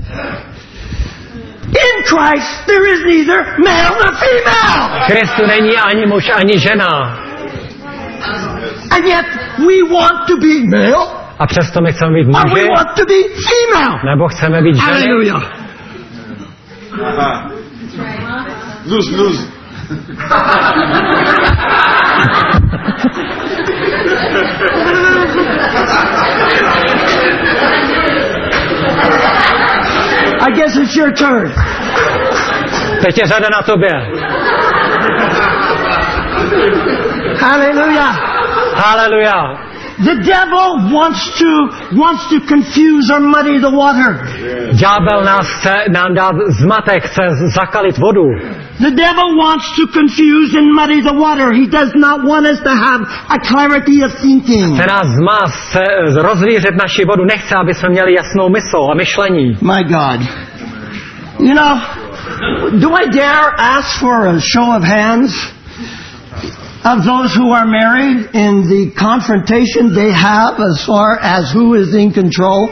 Speaker 4: In Christ there is neither male nor female.
Speaker 2: V Kristu není ani muž, ani žena.
Speaker 4: And yet we want to be male.
Speaker 2: A přesto my chceme být
Speaker 4: Or
Speaker 2: muži.
Speaker 4: we want to be female.
Speaker 2: Nebo chceme být ženy.
Speaker 4: Hallelujah.
Speaker 3: Lose.
Speaker 4: I guess it's your turn.
Speaker 2: Teď je řada na tobě.
Speaker 4: Hallelujah.
Speaker 2: Hallelujah.
Speaker 4: The devil wants to confuse or muddy the water.
Speaker 2: Ďábel nám dá zmatek, chce zakalit vodu.
Speaker 4: The devil wants to confuse and muddy the water. He does not want us to have a clarity of thinking.
Speaker 2: Chce nás zmást, rozvířit naši vodu. Nechce, aby jsme měli jasnou mysl a myšlení.
Speaker 4: My God. You know, do I dare ask for a show of hands of those who are married in the confrontation they have as far as who is in control?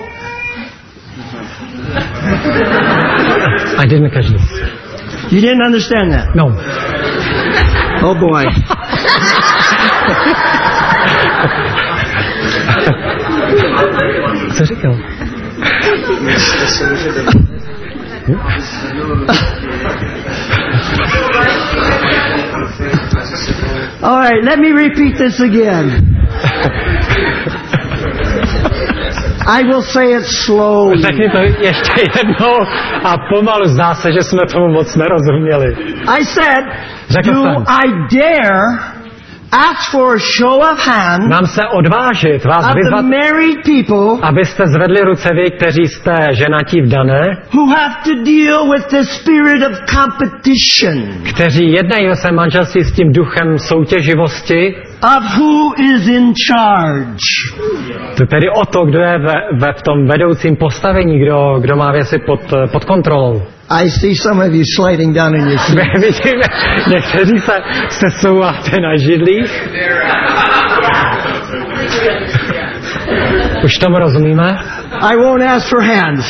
Speaker 2: I didn't catch this.
Speaker 4: You didn't understand that?
Speaker 2: No.
Speaker 4: Oh boy.
Speaker 2: Co říkal?
Speaker 4: All right, let me repeat this again. I will say it slowly.
Speaker 2: Řekni to ještě jednou a pomalu. Zdá se, že jsme tomu moc nerozuměli.
Speaker 4: I said, do I dare ask for a show of hands
Speaker 2: mám se odvážit vás vyzvat, abyste zvedli ruce vy, kteří jste ženatí vdané,
Speaker 4: who have to deal with the spirit of competition,
Speaker 2: kteří jednají ve svém manželství s tím duchem soutěživosti,
Speaker 4: of who is in charge.
Speaker 2: To tedy o to, kdo je v tom vedoucím postavení, kdo má věci pod kontrolou.
Speaker 4: I see some of you sliding down in your seat.
Speaker 2: Vidíme, někteří se souváte na židlích. Už tomu rozumíme?
Speaker 4: I won't ask for hands.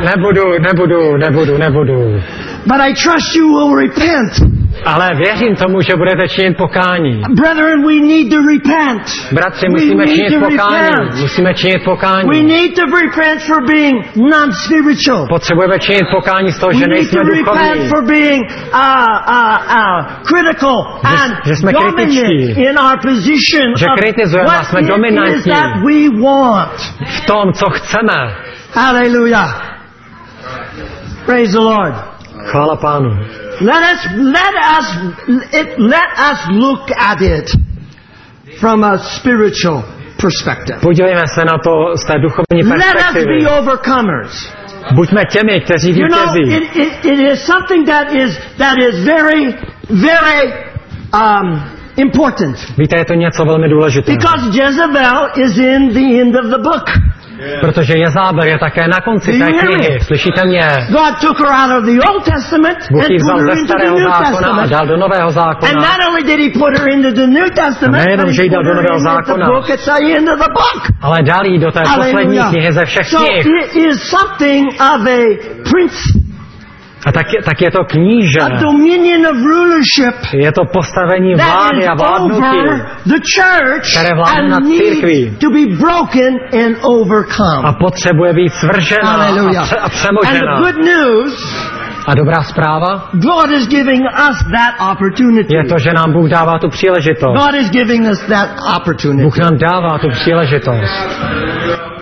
Speaker 2: Nebudu.
Speaker 4: But I trust you will repent.
Speaker 2: Ale věřím tomu, že budete činit pokání.
Speaker 4: Brethren, we need to repent.
Speaker 2: Bratři, musíme činit pokání.
Speaker 4: We need to repent for being non-spiritual.
Speaker 2: Potřebujeme činit pokání z toho, že nejsme duchovní.
Speaker 4: We need to repent for being critical and dominant in our position
Speaker 2: že kritizujeme a jsme dominantní
Speaker 4: that we want.
Speaker 2: v tom, co chceme.
Speaker 4: Hallelujah. Praise the Lord.
Speaker 2: Chvála Pánu.
Speaker 4: Let us look at it from a spiritual perspective.
Speaker 2: Podívejme se na to z té duchovní perspektivy.
Speaker 4: Let us be overcomers.
Speaker 2: Buďme těmi, kteří vítězí.
Speaker 4: You know, it is something that is very important.
Speaker 2: Víte, je to něco velmi důležitého.
Speaker 4: Because Jezebel is in the end of the book.
Speaker 2: Protože Jezabel je také na konci té knihy. Slyšíte mě?
Speaker 4: God took her out of the Old Testament and put her into the New Testament.
Speaker 2: A dal do Nového zákona.
Speaker 4: And not only did he put her into the New Testament,
Speaker 2: nejenom, že jí dal do Nového zákona, ale dal jí do té poslední knihy ze všech knih.
Speaker 4: So it is something of a
Speaker 2: A tak je to kníže.
Speaker 4: A dominion of rulership
Speaker 2: Je to postavení
Speaker 4: that
Speaker 2: vlády
Speaker 4: is
Speaker 2: a vládnutí,
Speaker 4: over the church
Speaker 2: které vládne nad
Speaker 4: and
Speaker 2: církví.
Speaker 4: needs to be broken and overcome.
Speaker 2: A potřebuje být svržena
Speaker 4: Hallelujah.
Speaker 2: a
Speaker 4: And the
Speaker 2: přemožena.
Speaker 4: good news,
Speaker 2: A dobrá zpráva
Speaker 4: God is giving us that opportunity.
Speaker 2: je to, že nám Bůh dává tu příležitost.
Speaker 4: God is giving us that opportunity.
Speaker 2: Bůh nám dává tu příležitost.